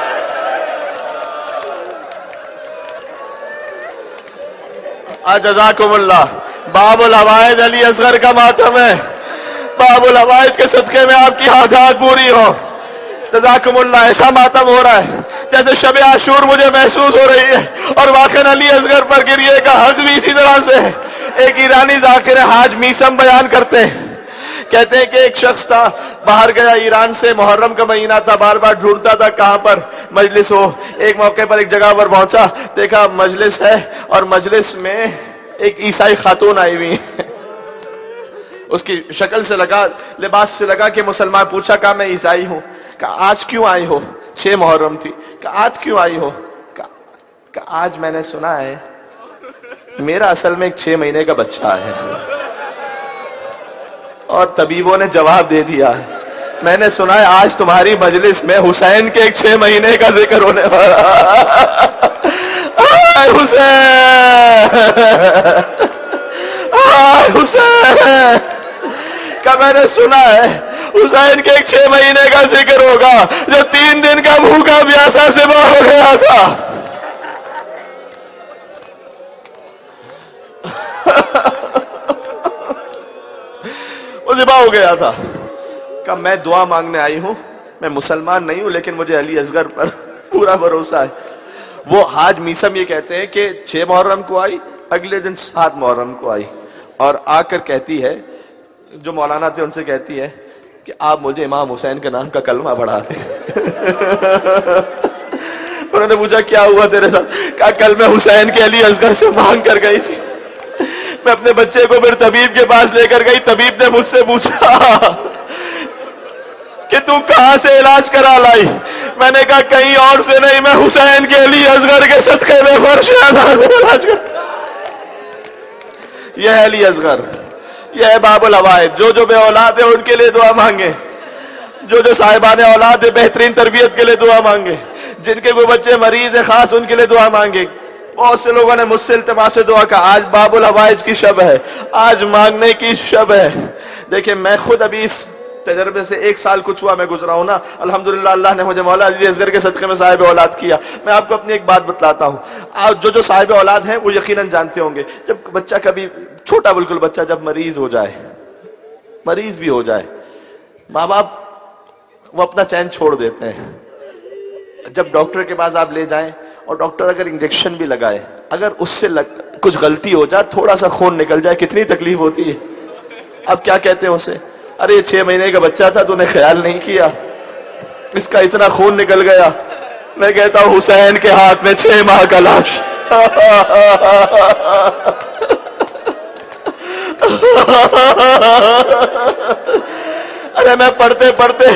جزاکم اللہ. باب الحوائج علی اصغر کا ماتم ہے، باب الحوائج کے صدقے میں آپ کی حاجات پوری ہو. جزاکم اللہ. ایسا ماتم ہو رہا ہے جیسے شب عاشور مجھے محسوس ہو رہی ہے، اور واقعا علی اصغر پر گریے کا حق بھی اسی طرح سے. ایک ایرانی ذاکر حاج میسم بیان کرتے ہیں، کہتے ہیں کہ ایک شخص تھا باہر گیا ایران سے، محرم کا مہینہ تھا، بار بار ڈھونڈتا تھا کہاں پر مجلس ہو. ایک موقع پر ایک جگہ پر پہنچا، دیکھا مجلس ہے اور مجلس میں ایک عیسائی خاتون آئی ہوئی ہے. اس کی شکل سے لگا، لباس سے لگا کہ مسلمان. پوچھا کہا میں عیسائی ہوں. کہا آج کیوں آئی ہو؟ 6 محرم تھی. کہا آج کیوں آئی ہو؟ کہا آج میں نے سنا ہے میرا اصل میں ایک 6 مہینے کا بچہ ہے، اور طبیبوں نے جواب دے دیا میں نے سنا ہے آج تمہاری مجلس میں حسین کے ایک 6 مہینے کا ذکر ہونے والا. حسین حسین کا میں نے سنا ہے حسین کے ایک 6 مہینے کا ذکر ہوگا جو 3 دن کا بھوکا پیاسا ذبح ہو گیا تھا. وہ ذبح ہو گیا تھا. کہ میں دعا مانگنے آئی ہوں، میں مسلمان نہیں ہوں لیکن مجھے علی اصغر پر پورا بھروسہ ہے. وہ حاج میسم یہ کہتے ہیں کہ 6 محرم کو آئی، اگلے دن 7 محرم کو آئی، اور آ کر کہتی ہے، جو مولانا تھے ان سے کہتی ہے کہ آپ مجھے امام حسین کے نام کا کلمہ پڑھا دیں. انہوں نے پوچھا کیا ہوا تیرے ساتھ؟ کہا کل میں حسین کے علی اصغر سے مانگ کر گئی تھی، میں اپنے بچے کو پھر طبیب کے پاس لے کر گئی. طبیب نے مجھ سے پوچھا کہ تم کہاں سے علاج کرا لائی؟ میں نے کہا کہیں اور سے نہیں، میں حسین کے علی اصغر کے صدقے میں فرش علاج کر. یہ ہے علی اصغر، یہ ہے باب الحوائج. جو بے اولاد ہے ان کے لیے دعا مانگے، جو صاحبان اولاد ہے بہترین تربیت کے لیے دعا مانگے، جن کے کوئی بچے مریض ہیں خاص ان کے لیے دعا مانگے. بہت سے لوگوں نے مجھ سے التماس سے دعا کہا آج باب الحوائج کی شب ہے، آج مانگنے کی شب ہے. دیکھیں میں خود ابھی اس تجربے سے 1 سال کچھ ہوا میں گزرا ہوں نا، الحمدللہ اللہ نے مجھے مولا علی اصغر کے صدقے میں صاحب اولاد کیا. میں آپ کو اپنی ایک بات بتلاتا ہوں، جو صاحب اولاد ہیں وہ یقیناً جانتے ہوں گے، جب بچہ کبھی چھوٹا بالکل بچہ جب مریض ہو جائے، مریض بھی ہو جائے، ماں باپ وہ اپنا چین چھوڑ دیتے ہیں. جب ڈاکٹر کے پاس آپ لے جائیں اور ڈاکٹر اگر انجیکشن بھی لگائے، اگر اس سے کچھ غلطی ہو جائے، تھوڑا سا خون نکل جائے، کتنی تکلیف ہوتی ہے. اب کیا کہتے ہیں اسے؟ ارے 6 مہینے کا بچہ تھا، تو نے خیال نہیں کیا، اس کا اتنا خون نکل گیا. میں کہتا ہوں حسین کے ہاتھ میں 6 ماہ کا لاش. ارے میں پڑھتے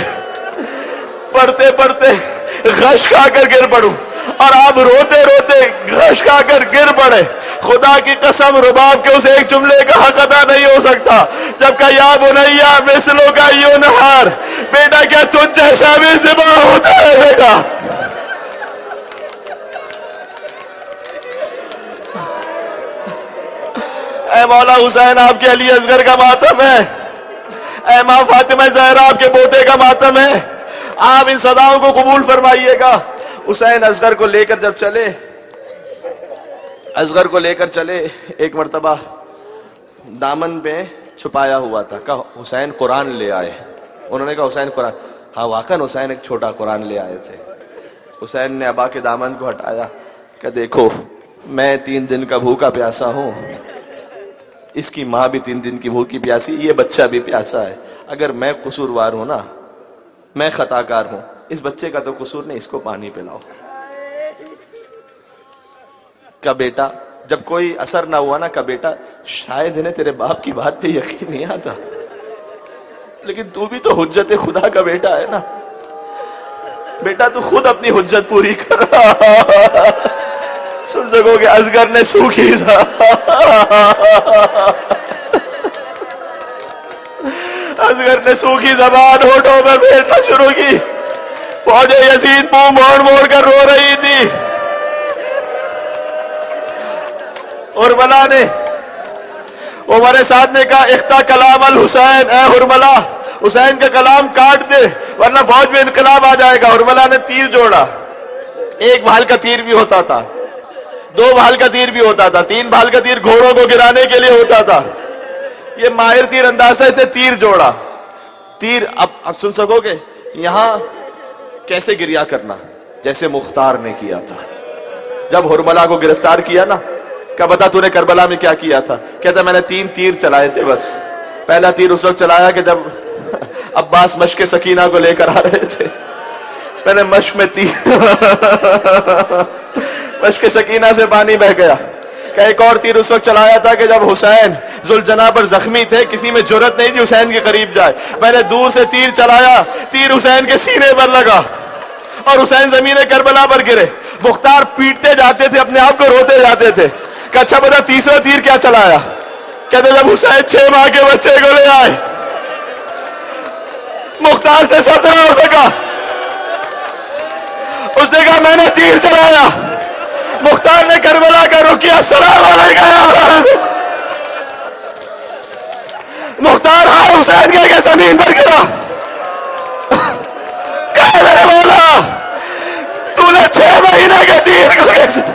پڑھتے غش کھا کر گر پڑوں، اور آپ روتے روتے غش کھا کر گر پڑے. خدا کی قسم رباب کے اس ایک جملے کا حق ادا نہیں ہو سکتا جب کہ یا بنیا مثلوں کا یوں نہار، بیٹا کیا تجھ جیسا بھی ذبح ہوتا رہے گا. اے مولا حسین آپ کے علی اصغر کا ماتم ہے، اے ماں فاطمہ زہرا آپ کے پوتے کا ماتم ہے، آپ ان صداؤں کو قبول فرمائیے گا۔ حسین اصغر کو لے کر جب چلے، اصغر کو لے کر چلے، ایک مرتبہ دامن پہ چھپایا ہوا تھا، کہا حسین قرآن لے آئے۔ انہوں نے کہا حسین قرآن؟ ہاں واقعاً حسین ایک چھوٹا قرآن لے آئے تھے۔ حسین نے ابا کے دامن کو ہٹایا کہ دیکھو میں 3 دن کا بھوکا پیاسا ہوں، اس کی ماں بھی 3 دن کی بھوکی پیاسی، یہ بچہ بھی پیاسا ہے، اگر میں قصوروار ہوں نا، میں خطا کار ہوں، اس بچے کا تو قصور نہیں، اس کو پانی پلاؤ۔ کہ بیٹا جب کوئی اثر نہ ہوا نا، کہ بیٹا شاید انہیں تیرے باپ کی بات پہ یقین نہیں آتا، لیکن تو بھی تو حجت خدا کا بیٹا ہے نا، بیٹا تو خود اپنی حجت پوری کر رہا۔ سن سکو کہ اصغر نے سوکھی تھا، اصغر نے سوکھی زبان ہونٹوں میں پھیرنا شروع کی، فوج یزید منہ موڑ موڑ کر رو رہی تھی۔ ہرملا نے عمر سعد نے کہا اختا کلام الحسین، اے ہرملا حسین کا کلام کاٹ دے ورنہ فوج میں انقلاب آ جائے گا۔ ہرملا نے تیر جوڑا، 1 بھال کا تیر بھی ہوتا تھا، 2 بھال کا تیر بھی ہوتا تھا، 3 بھال کا تیر گھوڑوں کو گرانے کے لیے ہوتا تھا، یہ ماہر تیر انداز سے تیر جوڑا۔ تیر اب سن سکو گے یہاں کیسے گریا کرنا، جیسے مختار نے کیا تھا جب ہرملا کو گرفتار کیا نا، کہ بتا تو نے کربلا میں کیا کیا تھا؟ کہتا میں نے 3 تیر چلائے تھے بس۔ پہلا تیر اس وقت چلایا کہ جب عباس مشق سکینہ کو لے کر آ رہے تھے، میں نے مشق میں مشق سکینہ سے پانی بہ گیا۔ کہ ایک اور تیر اس وقت چلایا تھا کہ جب حسین ذوالجناح پر زخمی تھے، کسی میں جرأت نہیں تھی حسین کے قریب جائے، میں نے دور سے تیر چلایا، تیر حسین کے سینے پر لگا اور حسین زمین کربلا پر گرے۔ مختار پیٹتے جاتے تھے، اپنے آپ کو روتے جاتے تھے کہ اچھا بتا تیسرا تیر کیا چلایا؟ کہتے جب حسین 6 ماہ کے بچے کو لے آئے، مختار سے صبر نہ ہو سکا، اس نے کہا میں نے تیر چلایا۔ مختار نے کربلا کا رخ کیا، السلام علیکم۔ مختار ہائے حسین کے زمین پر گرا، کہا میرے مولا تو نے 6 مہینے کے تیر کو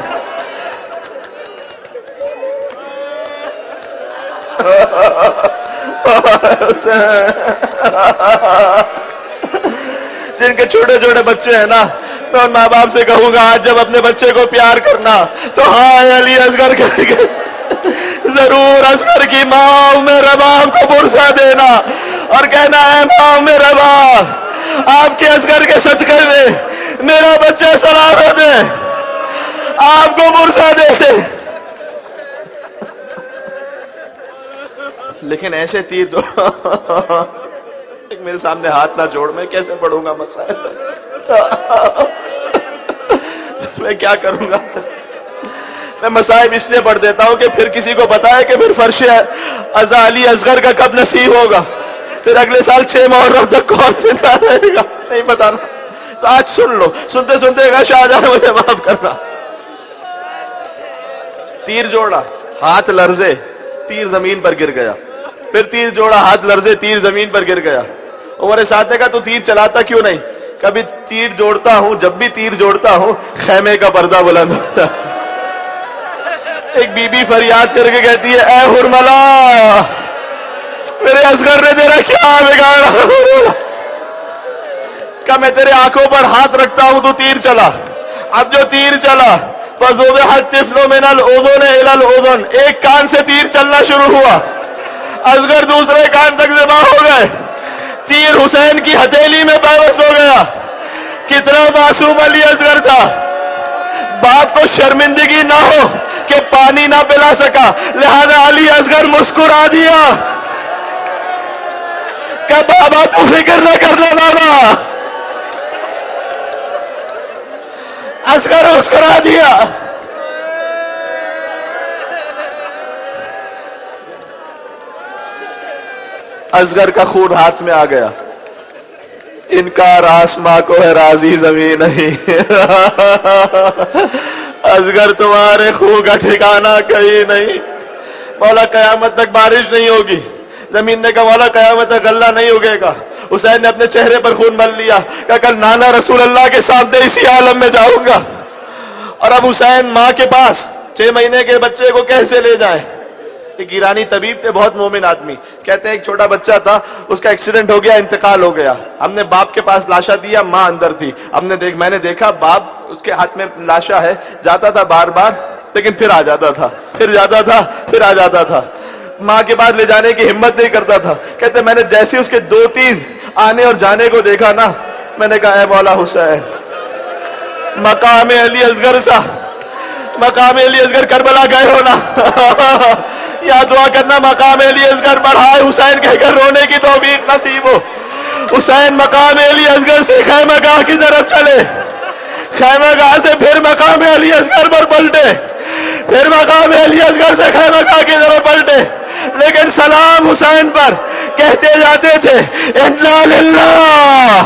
جن کے چھوٹے چھوٹے بچے ہیں نا، میں ان ماں باپ سے کہوں گا آج جب اپنے بچے کو پیار کرنا تو ہاں علی اصغر کر کے ضرور اصغر کی ماں میں رباب کو برسا دینا اور کہنا ہے ماں میں رباب آپ کے اصغر کے صدقے میں میرا بچہ سلامت ہے، آپ کو برسا دے دے۔ لیکن ایسے تیر تو میرے سامنے ہاتھ نہ جوڑ، میں کیسے پڑھوں گا مسائل؟ میں کیا کروں گا؟ میں مسائب اس لیے پڑھ دیتا ہوں کہ پھر کسی کو پتا ہے کہ پھر فرش ازا علی اصغر کا کب نصیب ہوگا، پھر اگلے سال 6 محرم تک کون زندہ رہے گا نہیں پتا نا۔ تو آج سن لو، سنتے سنتے غش آ جائے مجھے معاف کرنا۔ تیر جوڑا، ہاتھ لرزے، تیر زمین پر گر گیا، پھر تیر جوڑا، ہاتھ لرزے، تیر زمین پر گر گیا۔ عمر سعد نے کہا تو تیر چلاتا کیوں نہیں؟ کبھی تیر جوڑتا ہوں، جب بھی تیر جوڑتا ہوں خیمے کا پردہ بلند ہوتا۔ ایک بی بی فریاد کر کے کہتی ہے اے ہرملا میرے اصغر نے تیرا کیا بگاڑا؟ کہ میں تیرے آنکھوں پر ہاتھ رکھتا ہوں تو تیر چلا، اب جو تیر چلا فَذُبِحَ الطِّفْلُ مِنَ الْأُذُنِ إِلَى الْأُذُنِ، ایک کان سے تیر چلنا شروع ہوا، اصغر دوسرے کان تک ذبح ہو گئے، تیر حسین کی ہتھیلی میں پیوست ہو گیا۔ کتنا معصوم علی اصغر تھا، باپ کو شرمندگی نہ ہو کہ پانی نہ پلا سکا، لہذا علی اصغر مسکرا دیا کہ بابا تو فکر نہ کرنا بابا، اصغر مسکرا دیا۔ اصغر کا خون ہاتھ میں آ گیا، انکار آسماں کو ہے راضی زمین نہیں، اصغر تمہارے خون کا ٹھکانہ کہیں نہیں، مولا قیامت تک بارش نہیں ہوگی. زمین نے کہا مولا قیامت تک غلہ نہیں اگے گا. حسین نے اپنے چہرے پر خون مل لیا, کہا کل نانا رسول اللہ کے سامنے اسی عالم میں جاؤں گا. اور اب حسین ماں کے پاس 6 مہینے کے بچے کو کیسے لے جائیں؟ ایک ایرانی طبیب تھے, بہت مومن آدمی, کہتے ہیں ایک چھوٹا بچہ تھا, اس کا ایکسیڈنٹ ہو گیا, انتقال ہو گیا. ہم نے باپ کے پاس لاشا دیا, ماں اندر تھی. میں نے دیکھا باپ اس کے ہاتھ میں لاشا ہے, جاتا تھا بار بار لیکن پھر آ جاتا تھا, پھر جاتا تھا, پھر آ جاتا تھا. ماں کے پاس لے جانے کی ہمت نہیں کرتا تھا. کہتے میں نے جیسے اس کے 2-3 آنے اور جانے کو دیکھا نا, میں نے کہا اے مولا حسین, مقام علی اصغر تھا, مقام علی اصغر کربلا گئے ہو نا, یا دعا کرنا مقام علی اصغر بڑھائے حسین کہہ کر رونے کی توفیق نصیب ہو. حسین مقام علی اصغر سے خیمہ گاہ کی طرف چلے, خیمہ گاہ سے پھر مقام علی اصغر پر پلٹے, پھر مقام علی اصغر سے خیمہ گاہ کی طرف پلٹے, لیکن سلام حسین پر کہتے جاتے تھے انا للہ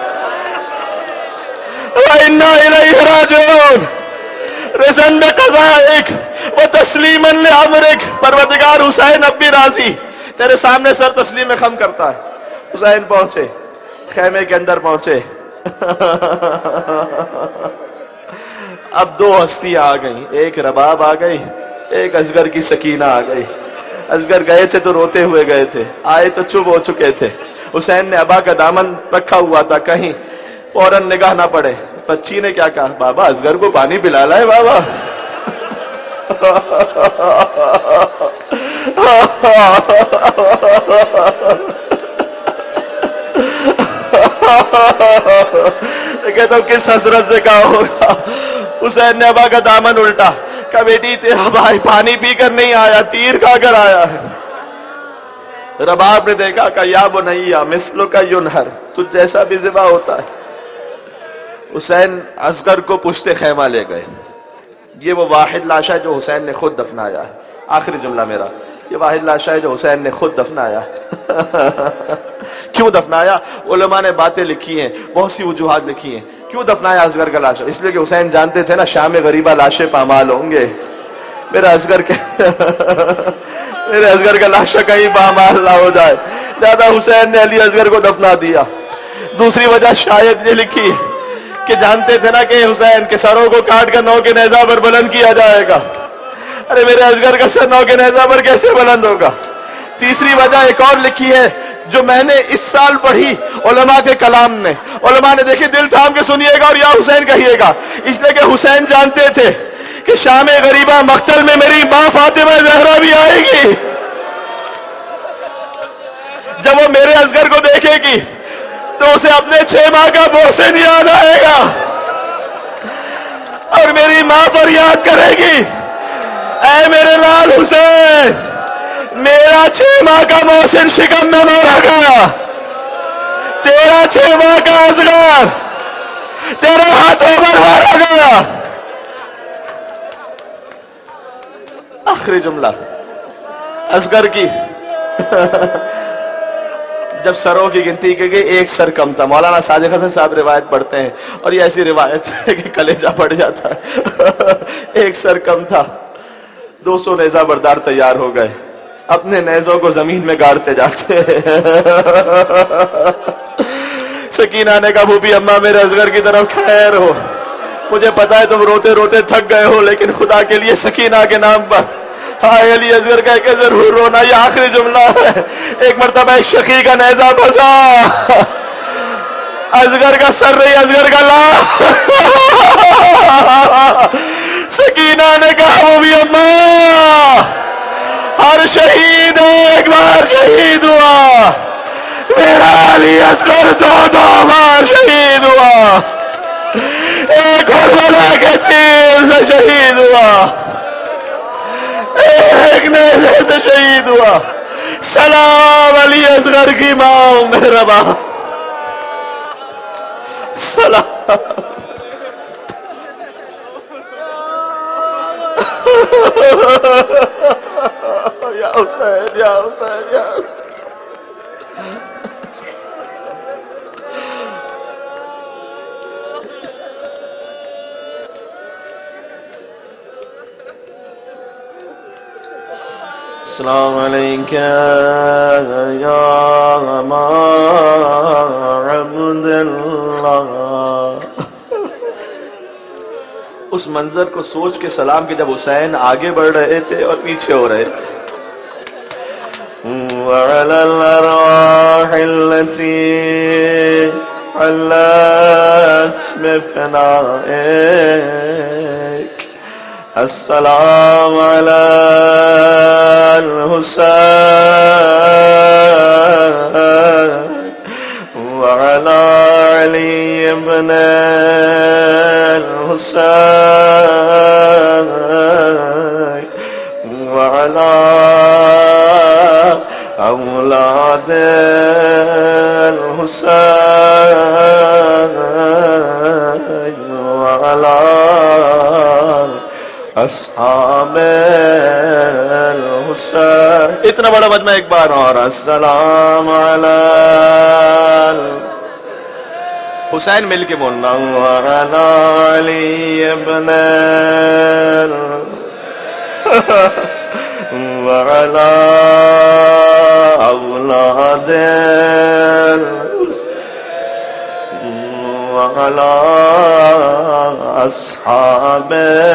وانا الیہ راجعون, رضن بقضائک و تسلیما لامرک. پروردگار حسین اب بھی راضی, تیرے سامنے سر تسلیم خم کرتا ہے. حسین پہنچے, خیمے کے اندر پہنچے. اب 2 ہستیاں آ گئیں, ایک رباب آ گئی, ایک اصغر کی سکینہ آ گئی. اصغر گئے تھے تو روتے ہوئے گئے تھے, آئے تو چپ ہو چکے تھے. حسین نے ابا کا دامن رکھا ہوا تھا, کہیں فوراً نگاہ نہ پڑے. بچی نے کیا کہا, بابا اصغر کو پانی پلا لائے بابا. کہتا ہوں کس حسرت سے کہا ہوگا. حسین نے ابا کا دامن الٹا, کہا بیٹی تیرا بھائی پانی پی کر نہیں آیا, تیر کھا کر آیا ہے. رباب نے دیکھا, کہا یا بنیا مثلو کا ینہر, تجھ جیسا بھی ذبح ہوتا ہے. حسین اصغر کو پشتے خیمہ لے گئے. یہ وہ واحد لاشا ہے جو حسین نے خود دفنایا ہے. آخری جملہ میرا, یہ واحد لاشا ہے جو حسین نے خود دفنایا. کیوں دفنایا؟ علماء نے باتیں لکھی ہیں, بہت سی وجوہات لکھی ہیں. کیوں دفنایا اصغر کا لاشا؟ اس لیے کہ حسین جانتے تھے نا شام غریبہ لاشیں پامال ہوں گے. میرا اصغر کا لاشا کہیں پامال نہ ہو جائے, زیادہ حسین نے علی اصغر کو دفنا دیا. دوسری وجہ شاید یہ لکھی کہ جانتے تھے نا کہ حسین کے سروں کو کاٹ کر 9 کے نیزہ پر بلند کیا جائے گا. ارے میرے اصغر کا سر 9 کے نیزہ پر کیسے بلند ہوگا؟ تیسری وجہ ایک اور لکھی ہے جو میں نے اس سال پڑھی علماء کے کلام میں. علماء نے دیکھی, دل تھام کے سنیے گا اور یا حسین کہیے گا, اس لیے کہ حسین جانتے تھے کہ شام غریبہ مقتل میں میری ماں فاطمہ زہرا بھی آئے گی. جب وہ میرے اصغر کو دیکھے گی تو اسے اپنے 6 ماہ کا محسن یاد آئے گا اور میری ماں پر یاد کرے گی, اے میرے لال حسین, میرا 6 ماہ کا محسن شکم میں مارا گیا, تیرا 6 ماہ کا اصغر تیرے ہاتھوں پر مارا گیا. آخری جملہ اصغر کی جب سروں کی گنتی کی گئی 1 سر کم تھا. مولانا صادق حسن صاحب روایت پڑھتے ہیں اور یہ ایسی روایت ہے کہ کلیجہ پڑ جاتا ہے. 1 سر کم تھا. 200 نیزہ بردار تیار ہو گئے, اپنے نیزوں کو زمین میں گاڑتے جاتے. سکینہ نے کہا بھوبی اماں میرے اصغر کی طرف خیر ہو, مجھے پتا ہے تم روتے روتے تھک گئے ہو, لیکن خدا کے لیے سکینہ کے نام پر ہائے علی اصغر کہہ کے ضرور رونا. یہ آخری جملہ ہے. ایک مرتبہ ایک شقی کا نیزہ پھنسا, اصغر کا سر رہی, اصغر کا لاش. سکینہ نے کہا وہ بھی اماں, ہر شہید ایک بار شہید ہوا, میرا علی اصغر 2 بار شہید ہوا, ایک کربلا کے تیر سے شہید ہوا, ایک نیزے سے شہید ہوا. سلام علی اصغر کی ماں میرا باپ, سلام. یا حسین, یا حسین, یا حسین. السلام علیکم یا ابا عبداللہ. اس منظر کو سوچ کے سلام کے جب حسین آگے بڑھ رہے تھے اور پیچھے ہو رہے تھے. وعلى الأرواح التي حلت بفنائك السلام على الحسين وعلى علي بن الحسين وعلى اولاد الحسين وعلى اصحاب الحسين. اتنا بڑا مجمع ایک بار اور. السلام علی حسین مل کے بولنا. وعلی علی ابن وعلى أولاد وعلى أصحاب.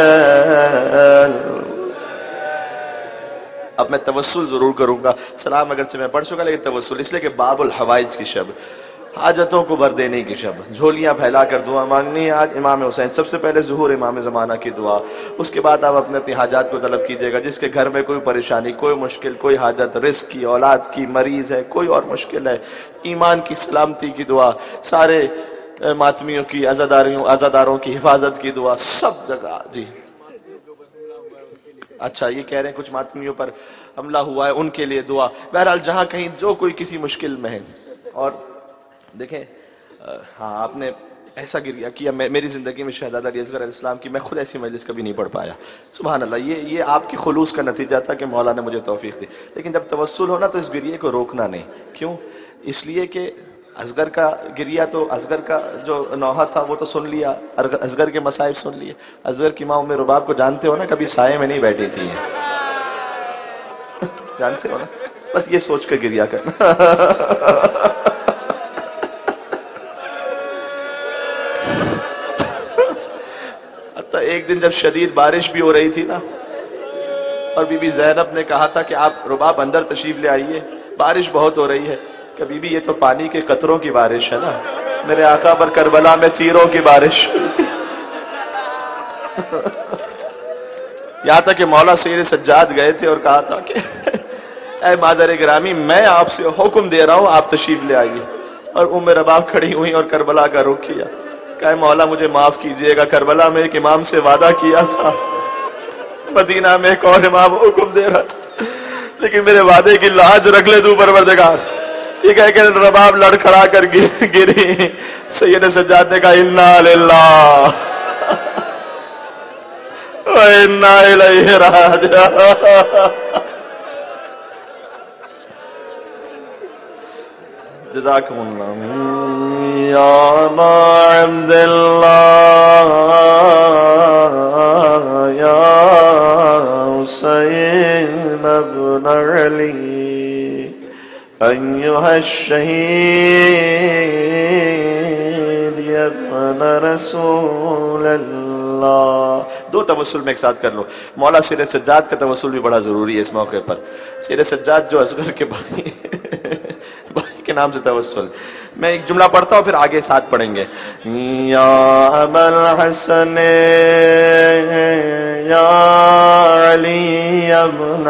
اب میں توسل ضرور کروں گا. سلام اگرچہ میں پڑھ چکا لیکن توسل اس لیے کہ باب الحوائج کی شب، حاجتوں کو بھر دینے کی شب، جھولیاں پھیلا کر دعا مانگنی ہے. آج امام حسین سب سے پہلے ظہور امام زمانہ کی دعا، اس کے بعد آپ اپنے اپنی حاجات کو طلب کیجئے گا. جس کے گھر میں کوئی پریشانی، کوئی مشکل، کوئی حاجت، رزق کی، اولاد کی، مریض ہے، کوئی اور مشکل ہے، ایمان کی سلامتی کی دعا، سارے ماتمیوں کی، عزاداروں کی حفاظت کی دعا، سب جگہ. جی اچھا یہ کہہ رہے ہیں کچھ ماتمیوں پر حملہ ہوا ہے، ان کے لیے دعا. بہرحال جہاں کہیں جو کوئی کسی مشکل میں ہے. اور دیکھیں ہاں آپ نے ایسا گریہ کیا میری زندگی میں شہزادہ علی اصغر علیہ السلام کی میں خود ایسی مجلس کبھی نہیں پڑھ پایا. سبحان اللہ. یہ آپ کی خلوص کا نتیجہ تھا کہ مولا نے مجھے توفیق دی. لیکن جب توسل ہونا تو اس گریے کو روکنا نہیں. کیوں؟ اس لیے کہ اصغر کا گریہ تو اصغر کا جو نوحہ تھا وہ تو سن لیا، اصغر کے مصائب سن لیے. اصغر کی ماں ام رباب کو جانتے ہو نا، کبھی سائے میں نہیں بیٹھی تھی. جانتے ہو نا. بس یہ سوچ کے گریہ کرنا. ایک دن جب شدید بارش بھی ہو رہی تھی نا، اور بی بی زینب نے کہا تھا کہ آپ رباب اندر تشریف لے آئیے، بارش بہت ہو رہی ہے. کہ بی بی یہ تو پانی کے قطروں کی بارش ہے نا، میرے آقا پر کربلا میں تیروں کی بارش. یہاں تک کہ مولا سیر سجاد گئے تھے اور کہا تھا کہ اے مادر گرامی میں آپ سے حکم دے رہا ہوں آپ تشریف لے آئیے. اور ام رباب کھڑی ہوئی اور کربلا کا رخ کیا. کہ مولا مجھے معاف کیجئے گا، کربلا میں ایک امام سے وعدہ کیا تھا، مدینہ میں ایک اور امام حکم دے رہا، لیکن میرے وعدے کی لاج رکھ لے تو پروردگار. یہ کہہ کہ رباب لڑکھڑا کر گری. سید سجاد نے کہا انا للہ و انا الیہ راجعون. جزاکم اللہ. یا ابا عبداللہ یا حسین ابن علی ایہا الشہید ابن رسول اللہ. دو توسل میں ایک ساتھ کر لو. مولا سیر سجاد کا توسل بھی بڑا ضروری ہے اس موقع پر. سیر سجاد جو اصغر کے بھائی کے نام سے توسل. میں ایک جملہ پڑھتا ہوں پھر آگے ساتھ پڑھیں گے. یا ابا الحسن یا علی ابن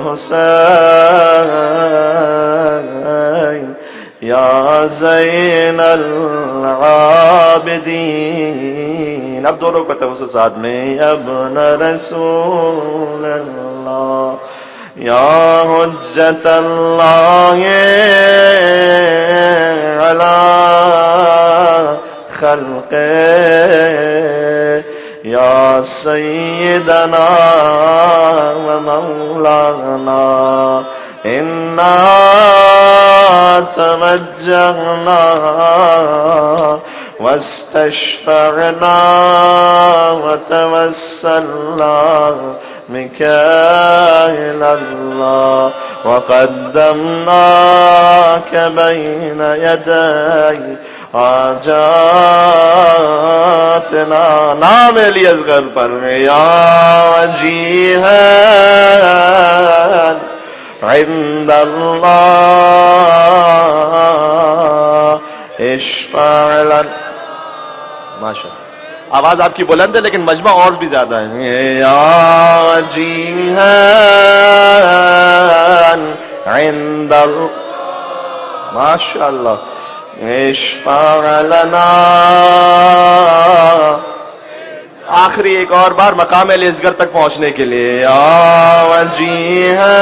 الحسین یا زین العابدین. اب دونوں کا توسل ساتھ میں. ابن رسول اللہ یا حجت اللہ علی خلقہ یا سیدنا و مولانا انا توجہنا واستشفعنا وتوسلنا منك إلى الله وقدمناك بين يدي حاجاتنا. نام علی اصغر پر یا وجیہا عند اللہ اشفع لنا. ماشاء اللہ آواز آپ کی بلند ہے لیکن مجمع اور بھی زیادہ ہے. یا وجیہا عند اللہ ماشاء اللہ اشفع لنا. آخری ایک اور بار مقام علی اصغر تک پہنچنے کے لیے. یا وجیہا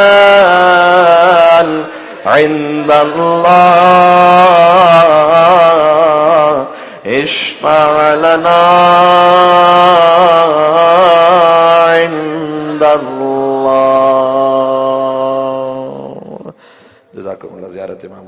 عند اللہ اشفع لنا عند اللہ. جزاکم اللہ. زیارت امام